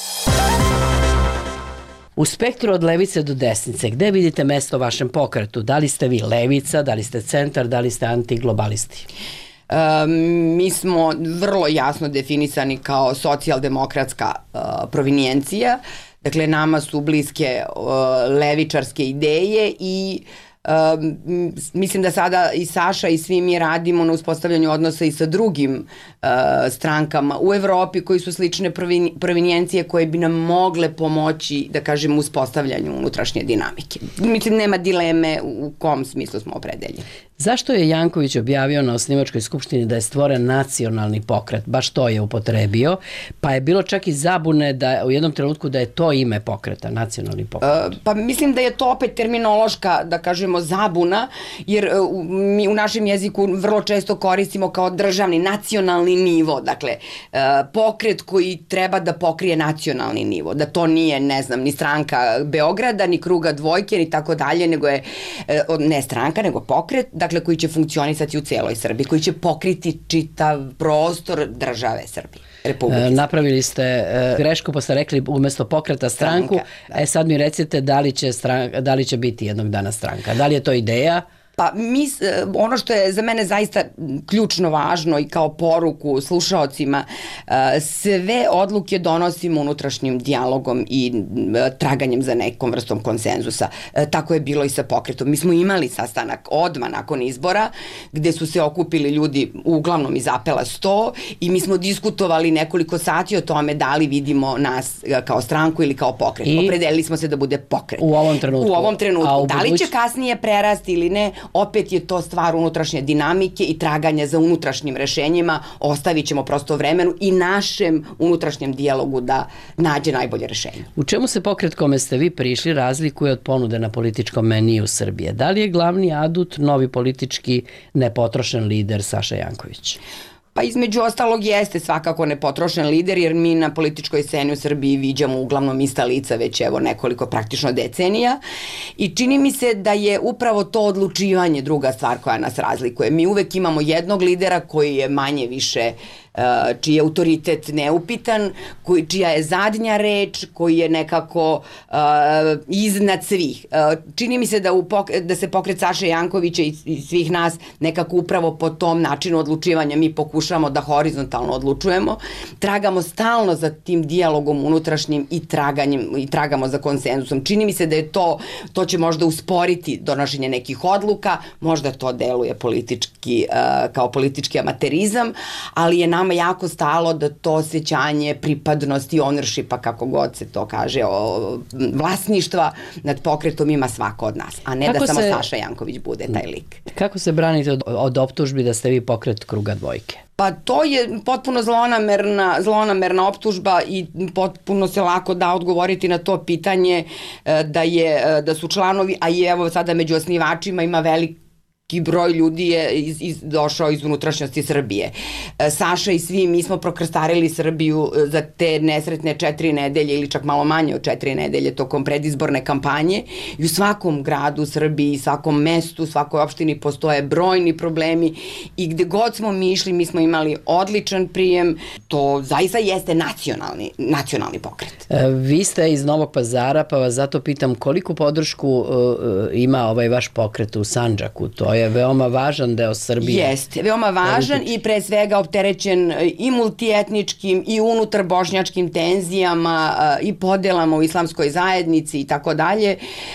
U spektru od levice do desnice, gde vidite mesto vašem pokretu? Da li ste vi levica, da li ste centar, da li ste antiglobalisti? Um, mi smo vrlo jasno definisani kao socijaldemokratska uh, provinijencija. Dakle, nama su bliske uh, levičarske ideje i Um, mislim da sada i Saša i svi mi radimo na uspostavljanju odnosa i sa drugim uh, strankama u Evropi koji su slične provin, provinijencije koje bi nam mogle pomoći, da kažem, u uspostavljanju unutrašnje dinamike. Mislim, nema dileme u kom smislu smo opredeljeni. Zašto je Janković objavio na osnivačkoj skupštini da je stvoren nacionalni pokret? Baš to je upotrebio, pa je bilo čak i zabune da u jednom trenutku da je to ime pokreta, nacionalni pokret. Uh, pa mislim da je to opet terminološka, da kažemo, zabuna, jer uh, mi u našem jeziku vrlo često koristimo kao državni, nacionalni nivo, dakle, uh, pokret koji treba da pokrije nacionalni nivo, da to nije, ne znam, ni stranka Beograda, ni kruga dvojke, ni tako dalje, nego je, uh, ne stranka, nego pokret, dakle, koji će funkcionisati u celoj Srbiji, koji će pokriti čitav prostor države Srbije. E, napravili ste e, grešku pa ste rekli umjesto pokreta stranku, stranka, e sad mi recite da li, će stranka, da li će biti jednog dana stranka, da li je to ideja? Pa mi, ono što je za mene zaista ključno važno i kao poruku slušaocima, sve odluke donosimo unutrašnjim dijalogom i traganjem za nekom vrstom konsenzusa. Tako je bilo i sa pokretom. Mi smo imali sastanak odmah nakon izbora gde su se okupili ljudi uglavnom iz apela sto i mi smo diskutovali nekoliko sati o tome da li vidimo nas kao stranku ili kao pokret. I opredelili smo se da bude pokret. U ovom trenutku. U ovom trenutku. U da li buduć... će kasnije prerasti ili ne, opet je to stvar unutrašnje dinamike i traganja za unutrašnjim rešenjima. Ostavit ćemo prosto vremenu i našem unutrašnjem dijalogu da nađe najbolje rešenje. U čemu se pokret kome ste vi prišli razlikuje od ponude na političkom meniju Srbije? Da li je glavni adut novi politički nepotrošen lider Saša Janković? Pa između ostalog jeste svakako nepotrošen lider, jer mi na političkoj sceni u Srbiji viđamo uglavnom ista lica već evo nekoliko praktično decenija i čini mi se da je upravo to odlučivanje druga stvar koja nas razlikuje. Mi uvek imamo jednog lidera koji je manje više čiji je autoritet neupitan, koji, čija je zadnja reč, koji je nekako uh, iznad svih. Uh, čini mi se da, u pok da se pokret Saše Jankovića i, i svih nas nekako upravo po tom načinu odlučivanja mi pokušamo da horizontalno odlučujemo, tragamo stalno za tim dijalogom unutrašnjim i, traganjem, i tragamo za konsenzusom. Čini mi se da je to, to će možda usporiti donošenje nekih odluka, možda to deluje politički, uh, kao politički amaterizam, ali je nama jako stalo da to osjećanje pripadnosti, ownershipa, kako god se to kaže, o, vlasništva nad pokretom ima svako od nas, a ne kako da samo se, Saša Janković bude taj lik. Kako se branite od, od optužbi da ste vi pokret Kruga dvojke? Pa to je potpuno zlonamerna, zlonamerna optužba i potpuno se lako da odgovoriti na to pitanje da, je, da su članovi, a i evo sada među osnivačima ima velik i broj ljudi je iz, iz, došao iz unutrašnjosti Srbije. E, Saša i svi mi smo prokrstarili Srbiju za te nesretne četiri nedelje ili čak malo manje od četiri nedelje tokom predizborne kampanje i u svakom gradu u Srbiji, svakom mestu, svakoj opštini postoje brojni problemi i gde god smo mi išli mi smo imali odličan prijem. To zaista jeste nacionalni, nacionalni pokret. E, vi ste iz Novog Pazara, pa vas zato pitam koliko podršku uh, ima ovaj vaš pokret u Sandžaku? To je je veoma važan deo Srbije. Jeste, veoma važan politički. I pre svega opterećen i multietničkim i unutar bošnjačkim tenzijama i podelama u islamskoj zajednici i tako dalje.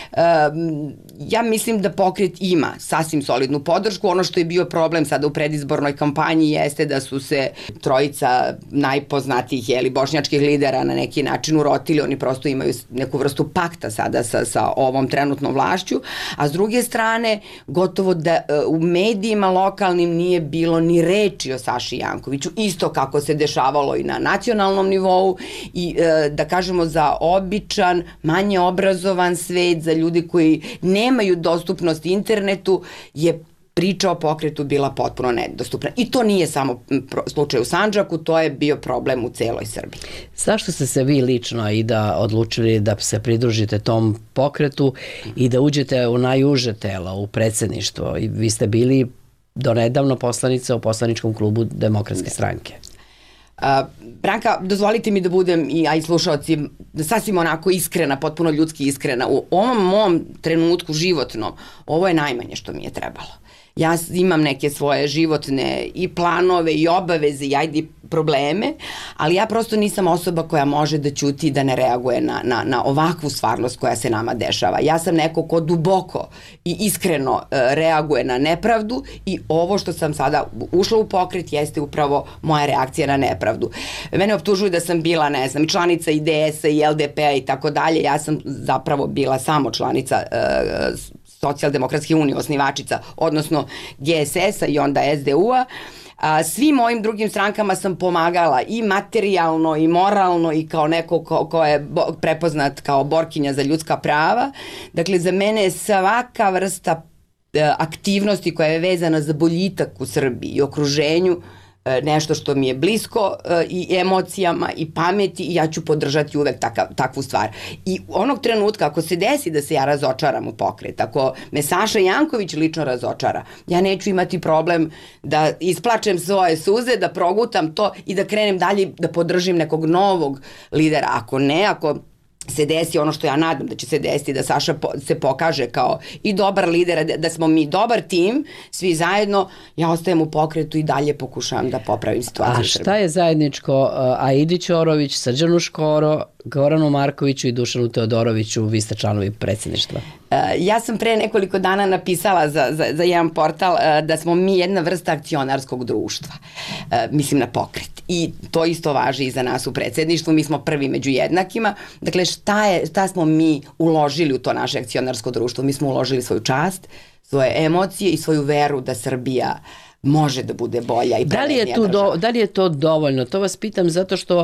Ja mislim da pokret ima sasvim solidnu podršku. Ono što je bio problem sada u predizbornoj kampanji jeste da su se trojica najpoznatijih jeli, bošnjačkih lidera na neki način urotili. Oni prosto imaju neku vrstu pakta sada sa, sa ovom trenutnom vlašću. A s druge strane, gotovo da u medijima lokalnim nije bilo ni reči o Saši Jankoviću, isto kako se dešavalo i na nacionalnom nivou i da kažemo za običan, manje obrazovan svet, za ljudi koji nemaju dostupnost internetu, je priča o pokretu bila potpuno nedostupna. I to nije samo slučaj u Sandžaku, to je bio problem u celoj Srbiji. Zašto ste se vi lično i da odlučili da se pridružite tom pokretu i da uđete u najuže telo, u predsjedništvo? I vi ste bili donedavno poslanica u poslaničkom klubu Demokratske stranke. Uh, Branka, dozvolite mi da budem, i, a i slušalci, sasvim onako iskrena, potpuno ljudski iskrena. U ovom mom trenutku životnom, ovo je najmanje što mi je trebalo. Ja imam neke svoje životne i planove i obaveze i ajde probleme, ali ja prosto nisam osoba koja može da ćuti i da ne reaguje na, na, na ovakvu stvarnost koja se nama dešava. Ja sam neko ko duboko i iskreno uh, reaguje na nepravdu i ovo što sam sada ušla u pokret jeste upravo moja reakcija na nepravdu. Mene optužuju da sam bila, ne znam, članica I D S-a i L D P-a i tako dalje. Ja sam zapravo bila samo članica uh, Socijaldemokratske unije, osnivačica, odnosno G S S-a i onda S D U-a. A, svim mojim drugim strankama sam pomagala i materijalno i moralno i kao neko ko, ko je bo, prepoznat kao borkinja za ljudska prava. Dakle, za mene je svaka vrsta e, aktivnosti koja je vezana za boljitak u Srbiji i okruženju nešto što mi je blisko i emocijama i pameti i ja ću podržati uvek takav, takvu stvar. I onog trenutka ako se desi da se ja razočaram u pokret, ako me Saša Janković lično razočara, ja neću imati problem da isplačem svoje suze, da progutam to i da krenem dalje, da podržim nekog novog lidera. Ako ne, ako se desi ono što ja nadam da će se desiti, da Saša po, se pokaže kao i dobar lider, da, da smo mi dobar tim, svi zajedno, ja ostajem u pokretu i dalje pokušavam da popravim situaciju. A šta je zajedničko Aidi Ćorović, Srđanu Škoro, Goranu Markoviću i Dušanu Teodoroviću, vi ste članovi predsjedništva? Ja sam pre nekoliko dana napisala za, za, za jedan portal da smo mi jedna vrsta akcionarskog društva, mislim na pokret. I to isto važi i za nas u predsjedništvu, mi smo prvi među jednakima. Dakle, šta, je, šta smo mi uložili u to naše akcionarsko društvo? Mi smo uložili svoju čast, svoje emocije i svoju veru da Srbija može da bude bolja i da li je tu do, da li je to dovoljno? To vas pitam zato što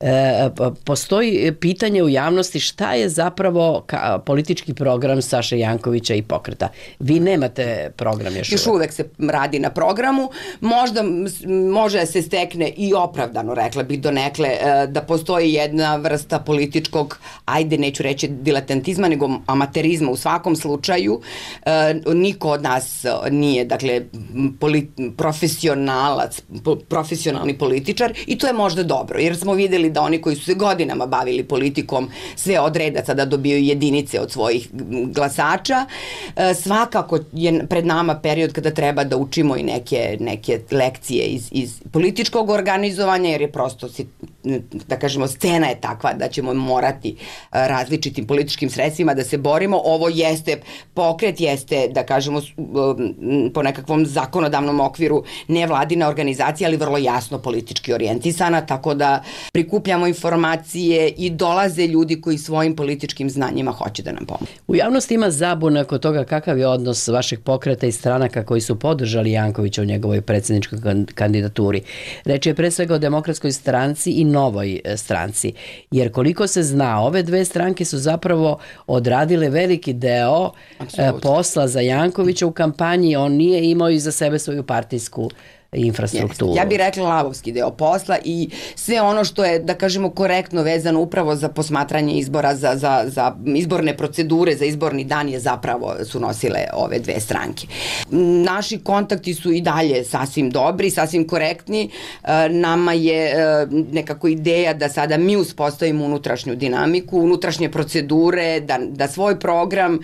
E, postoji pitanje u javnosti šta je zapravo ka, politički program Saše Jankovića i Pokreta. Vi nemate program još uvek. Još uvek se radi na programu. Možda može se stekne i opravdano, rekla bih donekle, da postoji jedna vrsta političkog, ajde neću reći diletantizma, nego amaterizma u svakom slučaju. Niko od nas nije, dakle, profesionalac, profesionalni političar i to je možda dobro, jer smo videli da oni koji su se godinama bavili politikom sve odreda sada dobijaju jedinice od svojih glasača. Svakako je pred nama period kada treba da učimo i neke, neke lekcije iz, iz političkog organizovanja, jer je prosto, da kažemo, scena je takva da ćemo morati različitim političkim sredstvima da se borimo. Ovo jeste pokret, jeste, da kažemo, po nekakvom zakonodavnom okviru nevladina organizacija, ali vrlo jasno politički orijentisana, tako da prikupljamo informacije i dolaze ljudi koji svojim političkim znanjima hoće da nam pomogu. U javnosti ima zabuna oko toga kakav je odnos vašeg pokreta i stranaka koji su podržali Jankovića u njegovoj predsjedničkoj kandidaturi. Reč je pre svega o Demokratskoj stranci i Novoj stranci, jer koliko se zna, ove dve stranke su zapravo odradile veliki deo Absolutno. posla za Jankovića u kampanji. On nije imao iza sebe svoju partijsku infrastrukturu. Ja bih rekla lavovski deo posla i sve ono što je, da kažemo, korektno vezano upravo za posmatranje izbora, za, za, za izborne procedure, za izborni dan je zapravo su nosile ove dve stranke. Naši kontakti su i dalje sasvim dobri, sasvim korektni. Nama je nekako ideja da sada mi uspostavimo unutrašnju dinamiku, unutrašnje procedure, da, da svoj program,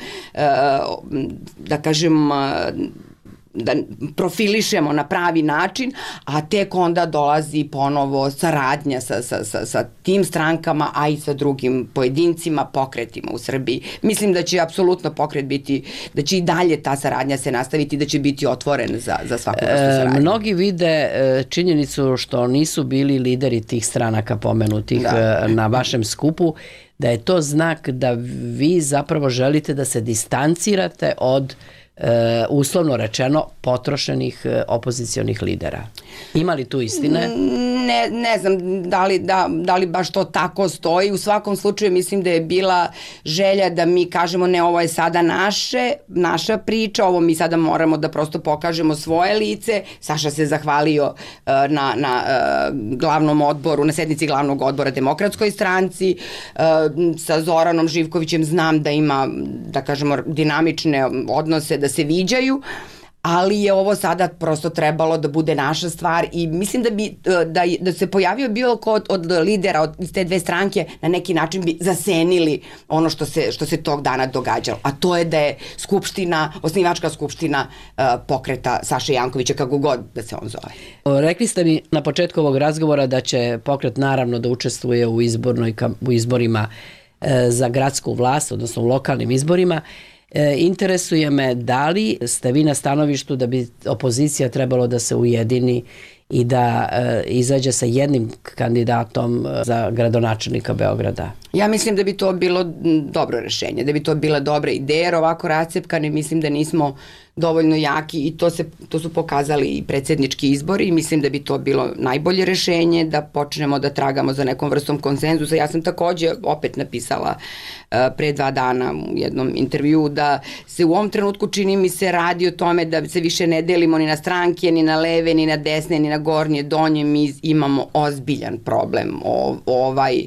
da kažem, da profilišemo na pravi način, a tek onda dolazi ponovo saradnja sa, sa, sa, sa tim strankama, a i sa drugim pojedincima, pokretima u Srbiji. Mislim da će apsolutno pokret biti, da će i dalje ta saradnja se nastaviti, da će biti otvoren za, za svaku vrstu saradnje. E, mnogi vide činjenicu što nisu bili lideri tih stranaka pomenutih da. na vašem skupu, da je to znak da vi zapravo želite da se distancirate od Uh, uslovno rečeno potrošenih uh, opozicionih lidera. Ima li tu istine? Ne, ne znam da li, da, da li baš to tako stoji. U svakom slučaju mislim da je bila želja da mi kažemo ne, ovo je sada naše, naša priča, ovo mi sada moramo da prosto pokažemo svoje lice. Saša se zahvalio uh, na, na uh, glavnom odboru, na sednici glavnog odbora Demokratskoj stranci. Uh, sa Zoranom Živkovićem znam da ima, da kažemo, dinamične odnose, da se viđaju, ali je ovo sada prosto trebalo da bude naša stvar i mislim da bi da, da se pojavio bilo ko od, od lidera od te dve stranke na neki način bi zasenili ono što se, što se tog dana događalo, a to je da je skupština, osnivačka skupština uh, pokreta Saše Jankovića, kako god da se on zove. Rekli ste mi na početku ovog razgovora da će pokret naravno da učestvuje u, izbornoj, u izborima uh, za gradsku vlast, odnosno u lokalnim izborima. E, interesuje me da li ste vi na stanovištu da bi opozicija trebalo da se ujedini i da e, izađe sa jednim kandidatom za gradonačelnika Beograda? Ja mislim da bi to bilo dobro rešenje, da bi to bila dobra ideja, jer ovako rascepkani mislim da nismo dovoljno jaki i to, se, to su pokazali i predsjednički izbori i mislim da bi to bilo najbolje rešenje, da počnemo da tragamo za nekom vrstom konsenzusa. Ja sam takođe opet napisala uh, pre dva dana u jednom intervju da se u ovom trenutku čini mi se radi o tome da se više ne delimo ni na stranke, ni na leve, ni na desne, ni na gornje, donje. Mi imamo ozbiljan problem. O, ovaj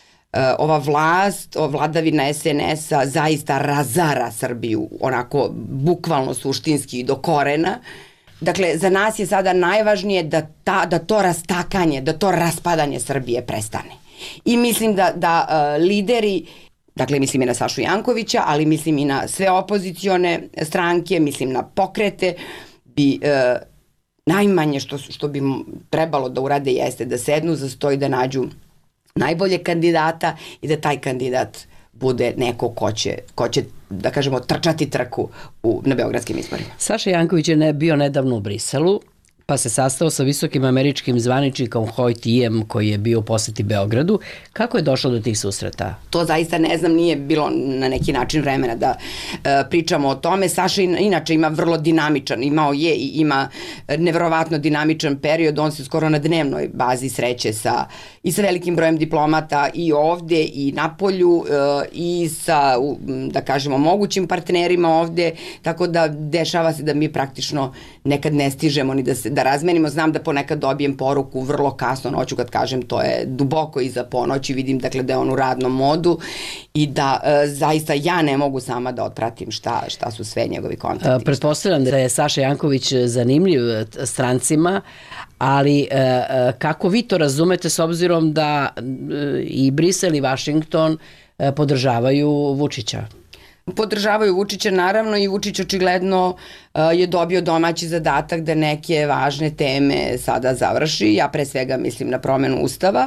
ova vlast, ova vladavina es en es-a zaista razara Srbiju, onako bukvalno suštinski do korena. Dakle, za nas je sada najvažnije da, ta, da to rastakanje, da to raspadanje Srbije prestane. I mislim da, da uh, lideri, dakle mislim i na Sašu Jankovića, ali mislim i na sve opozicione stranke, mislim na pokrete, bi uh, najmanje što, što bi trebalo da urade jeste da sednu za sto i da nađu najbolje kandidata i da taj kandidat bude neko ko će, ko će da kažemo, trčati trku u, na beogradskim izborima. Saša Janković je ne, bio nedavno u Briselu. pa se sastao sa visokim američkim zvaničnikom Ho Tijem koji je bio u poseti Beogradu. Kako je došlo do tih susreta? To zaista ne znam, nije bilo na neki način vremena da e, pričamo o tome. Saša inače ima vrlo dinamičan, imao je i ima nevjerovatno dinamičan period, on se skoro na dnevnoj bazi sreće sa, i sa velikim brojem diplomata i ovde i na polju e, i sa, da kažemo, mogućim partnerima ovde, tako da dešava se da mi praktično nekad ne stižemo ni da se da razmenimo. Znam da ponekad dobijem poruku vrlo kasno noću kad kažem to je duboko iza ponoći, vidim dakle da je on u radnom modu i da e, zaista ja ne mogu sama da otpratim šta, šta su sve njegovi kontakti. Pretpostavljam da je Saša Janković zanimljiv strancima, ali e, kako vi to razumete s obzirom da e, i Brisel i Vašington e, podržavaju Vučića? Podržavaju Vučića naravno i Vučić očigledno uh, je dobio domaći zadatak da neke važne teme sada završi. Ja pre svega mislim na promenu Ustava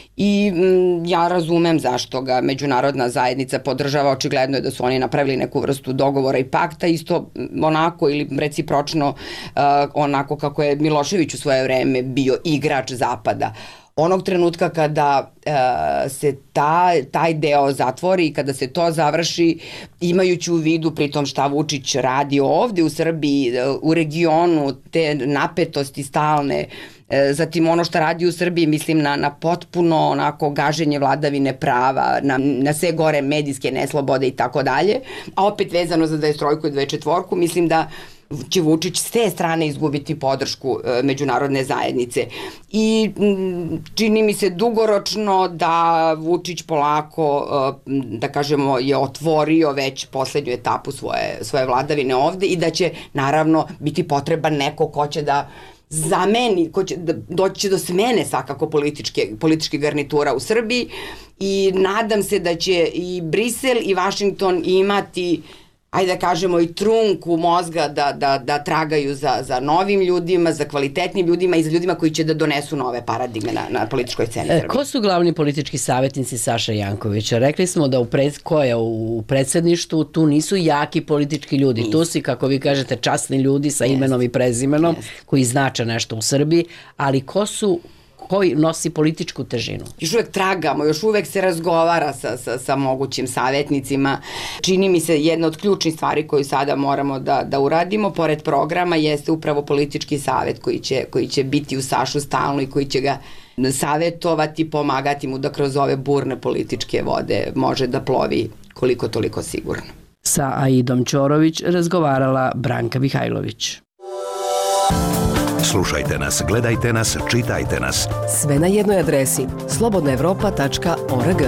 i m, ja razumem zašto ga međunarodna zajednica podržava. Očigledno je da su oni napravili neku vrstu dogovora i pakta, isto onako ili recipročno uh, onako kako je Milošević u svoje vreme bio igrač Zapada. Onog trenutka kada e, se ta, taj deo zatvori i kada se to završi, imajući u vidu pritom šta Vučić radi ovde u Srbiji, u regionu, te napetosti stalne, e, zatim ono što radi u Srbiji, mislim na, na potpuno onako gaženje vladavine prava, na, na sve gore medijske neslobode i tako dalje, a opet vezano za dvadeset trojku i dvadeset četvorku, mislim da će Vučić s te strane izgubiti podršku e, međunarodne zajednice. I m, čini mi se dugoročno da Vučić polako, e, da kažemo, je otvorio već poslednju etapu svoje, svoje vladavine ovde i da će naravno biti potreban neko ko će da zameni, ko će, da, doći će do smene svakako političke, političke garnitura u Srbiji i nadam se da će i Brisel i Vašington imati, ajde da kažemo, i trunku mozga da, da, da tragaju za, za novim ljudima, za kvalitetnim ljudima i za ljudima koji će da donesu nove paradigme na, na političkoj sceni Srbije. Ko su glavni politički savjetnici Saša Jankovića? Rekli smo da u pred, ko je u predsjedništvu, tu nisu jaki politički ljudi. Nisu. Tu si, kako vi kažete, časni ljudi sa imenom i prezimenom yes. koji znače nešto u Srbiji, ali ko su koji nosi političku težinu? Još uvek tragamo, još uvek se razgovara sa, sa, sa mogućim savjetnicima. Čini mi se jedna od ključnih stvari koju sada moramo da, da uradimo, pored programa, jeste upravo politički savjet koji će, koji će biti u Sašu stalno i koji će ga savjetovati, pomagati mu da kroz ove burne političke vode može da plovi koliko toliko sigurno. Sa Aidom Ćorović razgovarala Branka Mihajlović. Slušajte nas, gledajte nas, čitajte nas. Sve na jednoj adresi slobodna evropa tačka org.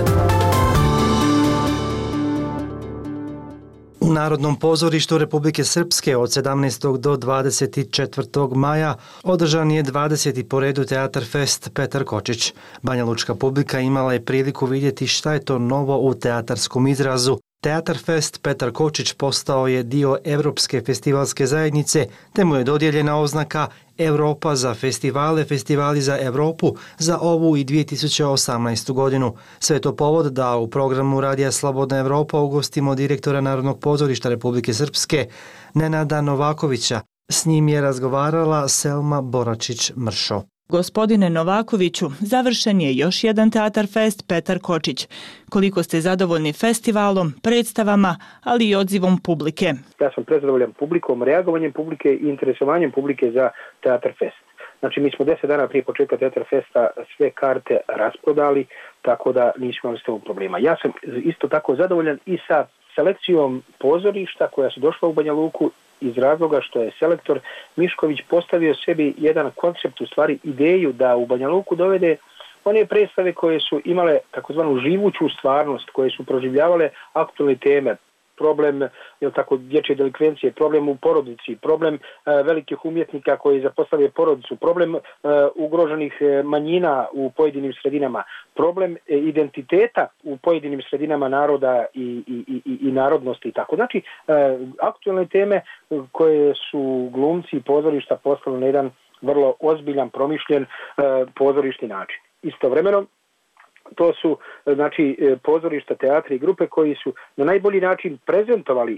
U Narodnom pozorištu Republike Srpske od sedamnaestog do dvadeset četvrtog maja održan je dvadeseti po redu Teatar Fest Petar Kočić. Banjalučka publika imala je priliku vidjeti šta je to novo u teatarskom izrazu. Teatar Fest Petar Kočić postao je dio Evropske festivalske zajednice, te mu je dodijeljena oznaka Evropa za festivale, festivali za Evropu za ovu i dvije tisuće osamnaestu godinu. Sve to povod da u programu Radija Slobodna Evropa ugostimo direktora Narodnog pozorišta Republike Srpske, Nenada Novakovića. S njim je razgovarala Selma Boračić-Mršo. Gospodine Novakoviću, završen je još jedan Teatar Fest Petar Kočić. Koliko ste zadovoljni festivalom, predstavama, ali i odzivom publike? Ja sam prezadovoljan publikom, reagovanjem publike i interesovanjem publike za Teatar Fest. Znači, mi smo deset dana prije početka Teatar Festa sve karte rasprodali, tako da nismo imali s tom problema. Ja sam isto tako zadovoljan i sa selekcijom pozorišta koja su došla u Banja Luku iz razloga što je selektor Mišković postavio sebi jedan koncept, u stvari ideju da u Banja Luku dovede one predstave koje su imale takozvanu živuću stvarnost, koje su proživljavale aktualne teme, problem je tako dječje delikvencije, problem u porodici, problem e, velikih umjetnika koji zapostavljaju porodicu, problem e, ugroženih e, manjina u pojedinim sredinama, problem e, identiteta u pojedinim sredinama naroda i, i, i, i narodnosti i tako. Znači, e, aktualne teme koje su glumci i pozorišta postavili na jedan vrlo ozbiljan, promišljen e, pozorišni način. Istovremeno, to su, znači, pozorišta, teatri i grupe koji su na najbolji način prezentovali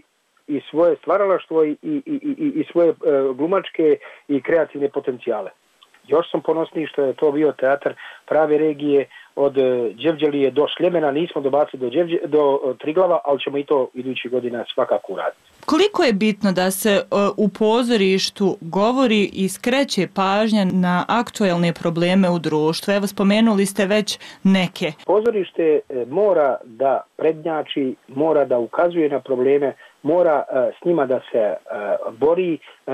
i svoje stvaralaštvo i, i, i, i svoje glumačke i kreativne potencijale. Još sam ponosniji što je to bio teatar prave regije, od Đevđelije do Sljemena, nismo dobacili do, Đevđe, do Triglava, ali ćemo i to idućih godina svakako uraditi. Koliko je bitno da se u pozorištu govori i skreće pažnja na aktuelne probleme u društvu? Evo, spomenuli ste već neke. Pozorište mora da prednjači, mora da ukazuje na probleme, mora s njima da se bori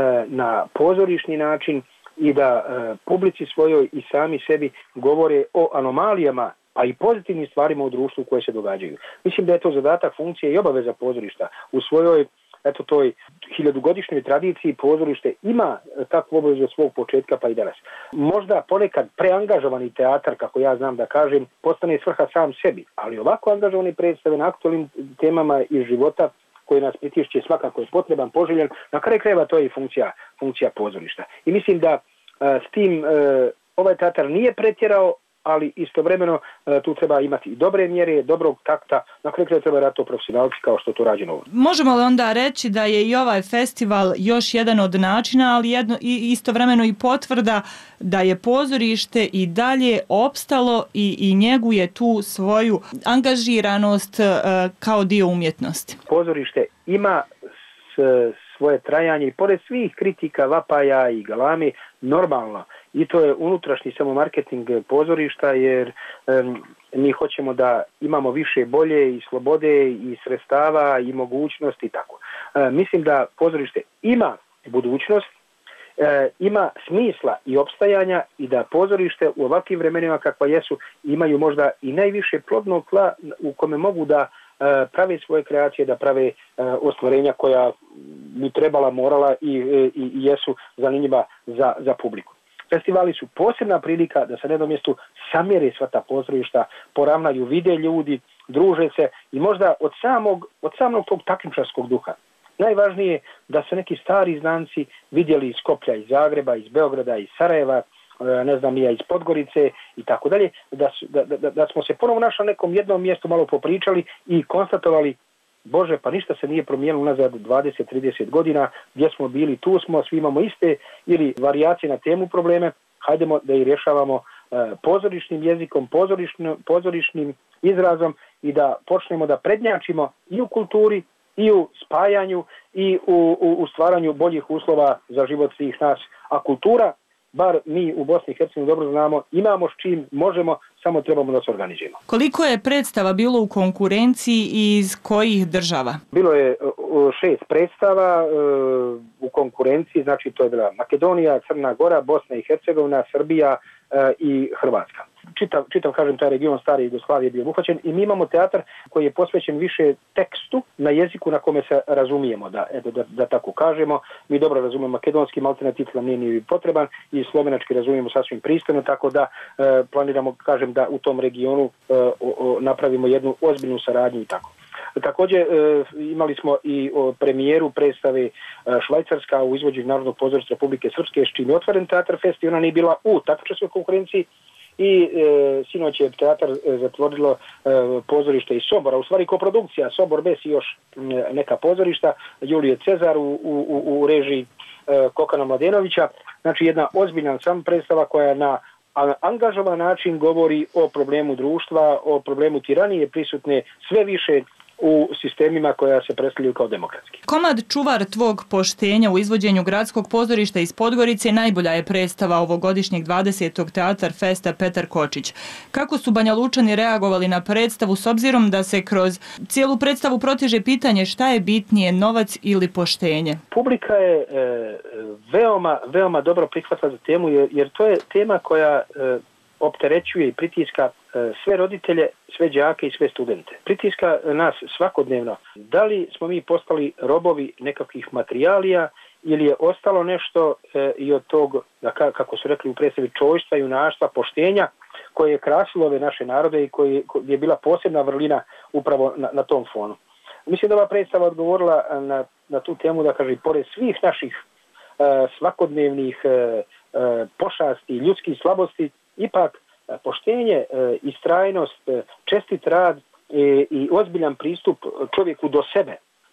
na pozorišni način i da publici svojoj i sami sebi govore o anomalijama, a i pozitivnim stvarima u društvu koje se događaju. Mislim da je to zadatak, funkcije i obaveza pozorišta. U svojoj eto toj hiljadugodišnjoj tradiciji pozorište ima takvu obavezu od svog početka pa i danas. Možda ponekad preangažovani teatar, kako ja znam da kažem, postane svrha sam sebi, ali ovako angažovani predstave na aktualnim temama iz života koji nas pritišće svakako je potreban, poželjen, na kraju krajeva to je i funkcija, funkcija pozorišta. I mislim da a, s tim a, ovaj teatar nije pretjerao, ali istovremeno a, tu treba imati i dobre mjere, dobrog takta, na kraju krajeva treba raditi to profesionalci kao što to rađeno ovdje. Možemo li onda reći da je i ovaj festival još jedan od načina, ali jedno, i istovremeno i potvrda da je pozorište i dalje opstalo i, i njeguje tu svoju angažiranost uh, kao dio umjetnosti? Pozorište ima s, svoje trajanje i pored svih kritika, vapaja i galami normalno. I to je unutrašnji samo marketing pozorišta jer um, mi hoćemo da imamo više bolje i slobode i sredstava i mogućnosti i tako. Uh, mislim da pozorište ima budućnost, E, ima smisla i opstajanja i da pozorište u ovakvim vremenima kakva jesu imaju možda i najviše plodnog tla u kome mogu da e, prave svoje kreacije, da prave e, ostvarenja koja bi trebala, morala i, e, i jesu zanimljiva za, za publiku. Festivali su posebna prilika da se na jednom mjestu samjere sva ta pozorišta, poravnaju, vide ljudi, druže se i možda od samog, od samog tog takmičarskog duha. Najvažnije je da su neki stari znanci vidjeli iz Skoplja, iz Zagreba, iz Beograda, iz Sarajeva, ne znam ja, iz Podgorice i tako dalje, da, da, da, da smo se ponovo našli na nekom jednom mjestu, malo popričali i konstatovali, Bože, pa ništa se nije promijenilo nazad dvadeset do trideset godina, gdje smo bili, tu smo, svi imamo iste ili varijacije na temu probleme, hajdemo da ih rješavamo pozorišnim jezikom, pozorišnim, pozorišnim izrazom i da počnemo da prednjačimo i u kulturi, i u spajanju i u, u, u stvaranju boljih uslova za život svih nas. A kultura, bar mi u Bosni i Hercegovini dobro znamo, imamo s čim, možemo, samo trebamo da se organizujemo. Koliko je predstava bilo u konkurenciji i iz kojih država? Bilo je šest predstava u konkurenciji, znači to je bila Makedonija, Crna Gora, Bosna i Hercegovina, Srbija i Hrvatska. Čitav, čitav, kažem, taj region stare Jugoslavije bio obuhvaćen i mi imamo teatar koji je posvećen više tekstu na jeziku na kome se razumijemo, da, eto, da, da tako kažemo. Mi dobro razumijemo makedonski, alternativ nam nije ni potreban i slovenački razumijemo sasvim pristojno, tako da e, planiramo, kažem, da u tom regionu e, o, o, napravimo jednu ozbiljnu saradnju i tako. Također e, imali smo i o, premijeru predstave e, Švajcarska u izvođenju Narodnog pozorišta Republike Srpske, s čim je otvoren Teatar Fest i ona nije bila u takmičarskoj konkurenciji. I e, sinoć je teatar e, zatvorilo e, pozorište iz Sobora, u stvari koprodukcija Sobor bez i još e, neka pozorišta, Julije Cezar u, u, u režiji e, Kokana Mladenovića, znači jedna ozbiljna sam predstava koja na angažovan način govori o problemu društva, o problemu tiranije prisutne sve više u sistemima koja se predstavljaju kao demokratski. Komad Čuvar tvog poštenja u izvođenju Gradskog pozorišta iz Podgorice najbolja je predstava ovogodišnjeg dvadesetog Teatar Festa Petar Kočić. Kako su Banjalučani reagovali na predstavu s obzirom da se kroz cijelu predstavu proteže pitanje šta je bitnije, novac ili poštenje? Publika je e, veoma, veoma dobro prihvatila za temu jer, jer to je tema koja e, opterećuje i pritiska sve roditelje, sve đake i sve studente. Pritiska nas svakodnevno. Da li smo mi postali robovi nekakvih materijalija ili je ostalo nešto e, i od tog, da kako su rekli u predstavi, čojstva, junaštva, poštenja koje je krasilo ove naše narode i koji je bila posebna vrlina upravo na, na tom fonu. Mislim da ova predstava odgovorila na, na tu temu, da kaže, pored svih naših e, svakodnevnih e, e, pošasti, ljudskih slabosti, ipak poštenje, istrajnost, čestit rad i ozbiljan pristup čovjeku do sebe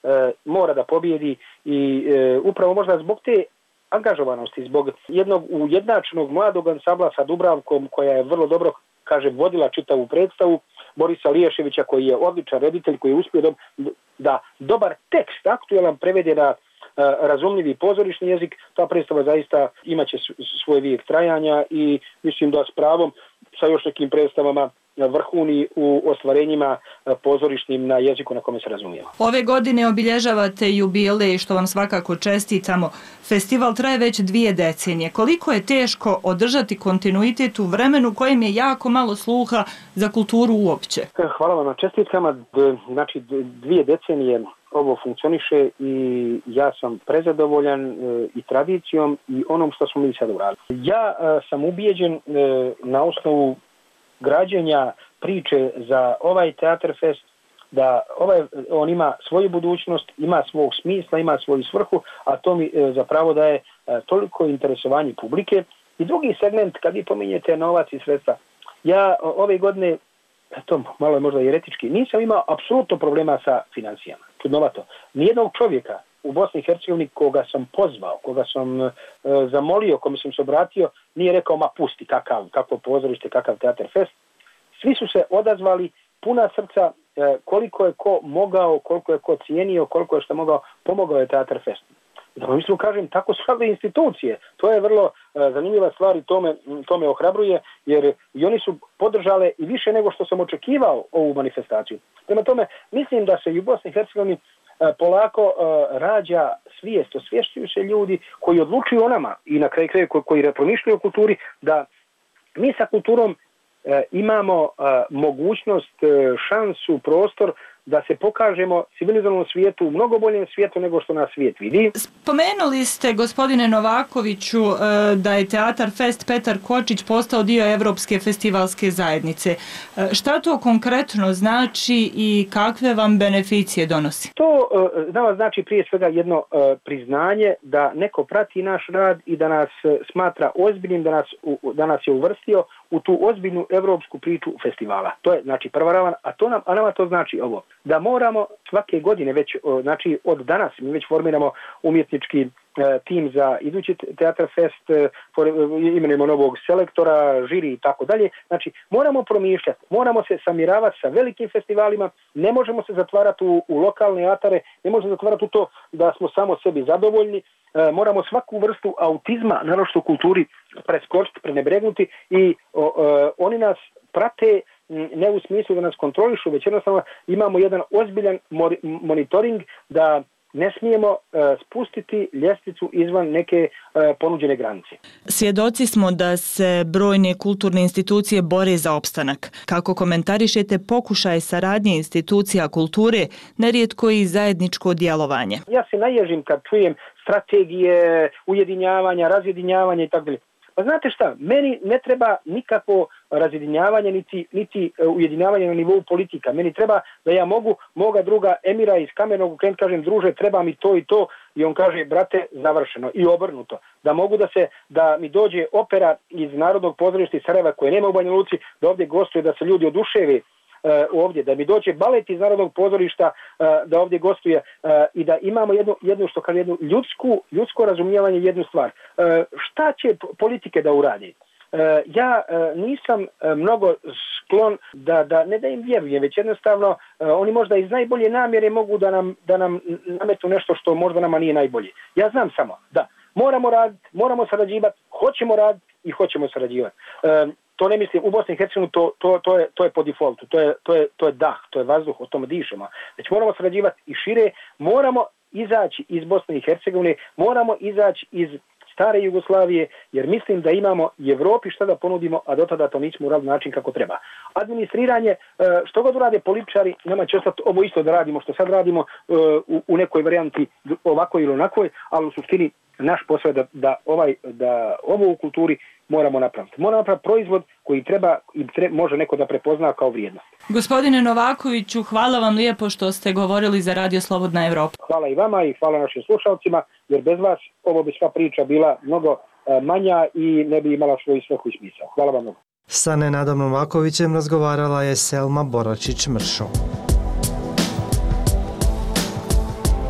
e, mora da pobjedi i e, upravo možda zbog te angažovanosti, zbog jednog ujednačenog mladog ansambla sa Dubravkom koja je vrlo dobro, kaže, vodila čitavu predstavu, Borisa Liješevića koji je odličan reditelj, koji je uspio da, da dobar tekst aktuelan prevede na uh, razumljivi pozorišni jezik. Ta predstava zaista imaće svoj vijek trajanja i mislim da s pravom sa još nekim predstavama vrhuni u ostvarenjima pozorišnim na jeziku na kome se razumijemo. Ove godine obilježavate jubilej, što vam svakako čestitamo. Festival traje već dvije decenije. Koliko je teško održati kontinuitet u vremenu kojem je jako malo sluha za kulturu uopće? Hvala vam na čestitkama. Znači, dvije decenije ovo funkcioniše i ja sam prezadovoljan i tradicijom i onom što smo mi sad uradili. Ja sam ubijeđen na osnovu građenja priče za ovaj Teatar Fest, da ovaj, on ima svoju budućnost, ima svog smisla, ima svoju svrhu, a to mi e, zapravo daje e, toliko interesovanje publike. I drugi segment, kad vi pominjete novac i sredstva, ja o, ove godine, to malo je možda jeretički, nisam imao apsolutno problema sa financijama. Čudnovato. Nijednog čovjeka u Bosni i Hercegovini koga sam pozvao, koga sam e, zamolio, kome sam se obratio, nije rekao, ma pusti, kakav, kakvo pozorište, kakav Teatar Fest. Svi su se odazvali, puna srca, e, koliko je ko mogao, koliko je ko cijenio, koliko je što mogao, pomogao je Teatar Fest. Da vam mislim kažem, tako su sve institucije. To je vrlo e, zanimljiva stvar i to me, to me ohrabruje, jer i oni su podržale i više nego što sam očekivao ovu manifestaciju. Prema tome, mislim da se i u Bosni i Hercegovini polako uh, rađa svijest, osvješćuju se ljudi koji odlučuju o nama i na kraju kraju koji, koji promišljaju o kulturi, da mi sa kulturom uh, imamo uh, mogućnost, uh, šansu, prostor da se pokažemo civilizovanom svijetu, u mnogo boljem svijetu nego što nas svijet vidi. Spomenuli ste, gospodine Novakoviću, da je Teatar Fest Petar Kočić postao dio Evropske festivalske zajednice. Šta to konkretno znači i kakve vam beneficije donosi? To nama znači prije svega jedno priznanje da neko prati naš rad i da nas smatra ozbiljnim, da nas, da nas je uvrstio u tu ozbiljnu evropsku priču festivala. To je znači prva ravan, a to nam, a nama to znači ovo, da moramo svake godine već, znači od danas mi već formiramo umjetnički tim za idući Teatar Fest, imenujemo novog selektora, žiri i tako dalje. Znači, moramo promišljati, moramo se samiravati sa velikim festivalima, ne možemo se zatvarati u, u lokalne atare, ne možemo se zatvarati u to da smo samo sebi zadovoljni, e, moramo svaku vrstu autizma, naročito u kulturi, preskočiti, prenebregnuti i o, o, oni nas prate ne u smislu da nas kontrolišu, već jednostavno imamo jedan ozbiljan monitoring da ne smijemo uh, spustiti ljestvicu izvan neke uh, ponuđene granice. Svjedoci smo da se brojne kulturne institucije bore za opstanak. Kako komentarišete pokušaje saradnje institucija kulture, nerijetko i zajedničko djelovanje? Ja se naježim kad čujem strategije ujedinjavanja, razjedinjavanja i tako dalje. Pa znate šta, meni ne treba nikakvo razjedinjavanje niti, niti ujedinjavanje na nivou politika. Meni treba da ja mogu moga druga Emira iz Kamenog ukrenuti, kažem, druže, treba mi to i to, i on kaže, brate, završeno. I obrnuto. Da mogu da se, da mi dođe opera iz Narodnog pozorišta iz Sarajeva koje nema u Banja Luci, da ovdje gostuje, da se ljudi oduševe Uh, ovdje, da mi dođe balet iz Narodnog pozorišta uh, da ovdje gostuje uh, i da imamo jednu, jednu što kaže, jednu ljudsku, ljudsko razumijevanje, jednu stvar. Uh, šta će politike da uradi? Uh, ja uh, nisam uh, mnogo sklon da, da ne da im vjerujem, već jednostavno uh, oni možda iz najbolje namjere mogu da nam, da nam nametu nešto što možda nama nije najbolje. Ja znam samo da moramo raditi, moramo sarađivati, hoćemo raditi i hoćemo sarađivati. Uh, To ne mislim, u Bosni i Hercegovini to, to, to, je, to je po defaultu, to je, to, je, to je dah, to je vazduh, o tome dišemo. Već moramo sarađivati i šire, moramo izaći iz Bosne i Hercegovine, moramo izaći iz stare Jugoslavije, jer mislim da imamo i Evropi šta da ponudimo, a do tada to nismo uradili način kako treba. Administriranje, što god urade političari, nama će ostati ovo isto da radimo što sad radimo u, u nekoj varijanti ovakoj ili onakvoj, ali u suštini naš posao je da, da, ovaj, da ovo u kulturi moramo napraviti. Moramo napraviti proizvod koji treba i treba, može neko da prepozna kao vrijednost. Gospodine Novakoviću, hvala vam lijepo što ste govorili za Radio Slobodna Evropa. Hvala i vama i hvala našim slušalcima, jer bez vas ovo bi sva priča bila mnogo manja i ne bi imala svoju svrhu i smisao. Hvala vam mnogo. Sa Nenadom Novakovićem razgovarala je Selma Boračić-Mršo.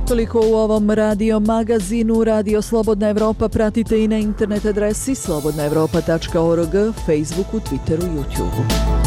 Toliko u ovom radio magazinu. Radio Slobodna Evropa pratite i na internet adresi slobodna evropa tačka org, Facebooku, Twitteru, YouTubeu.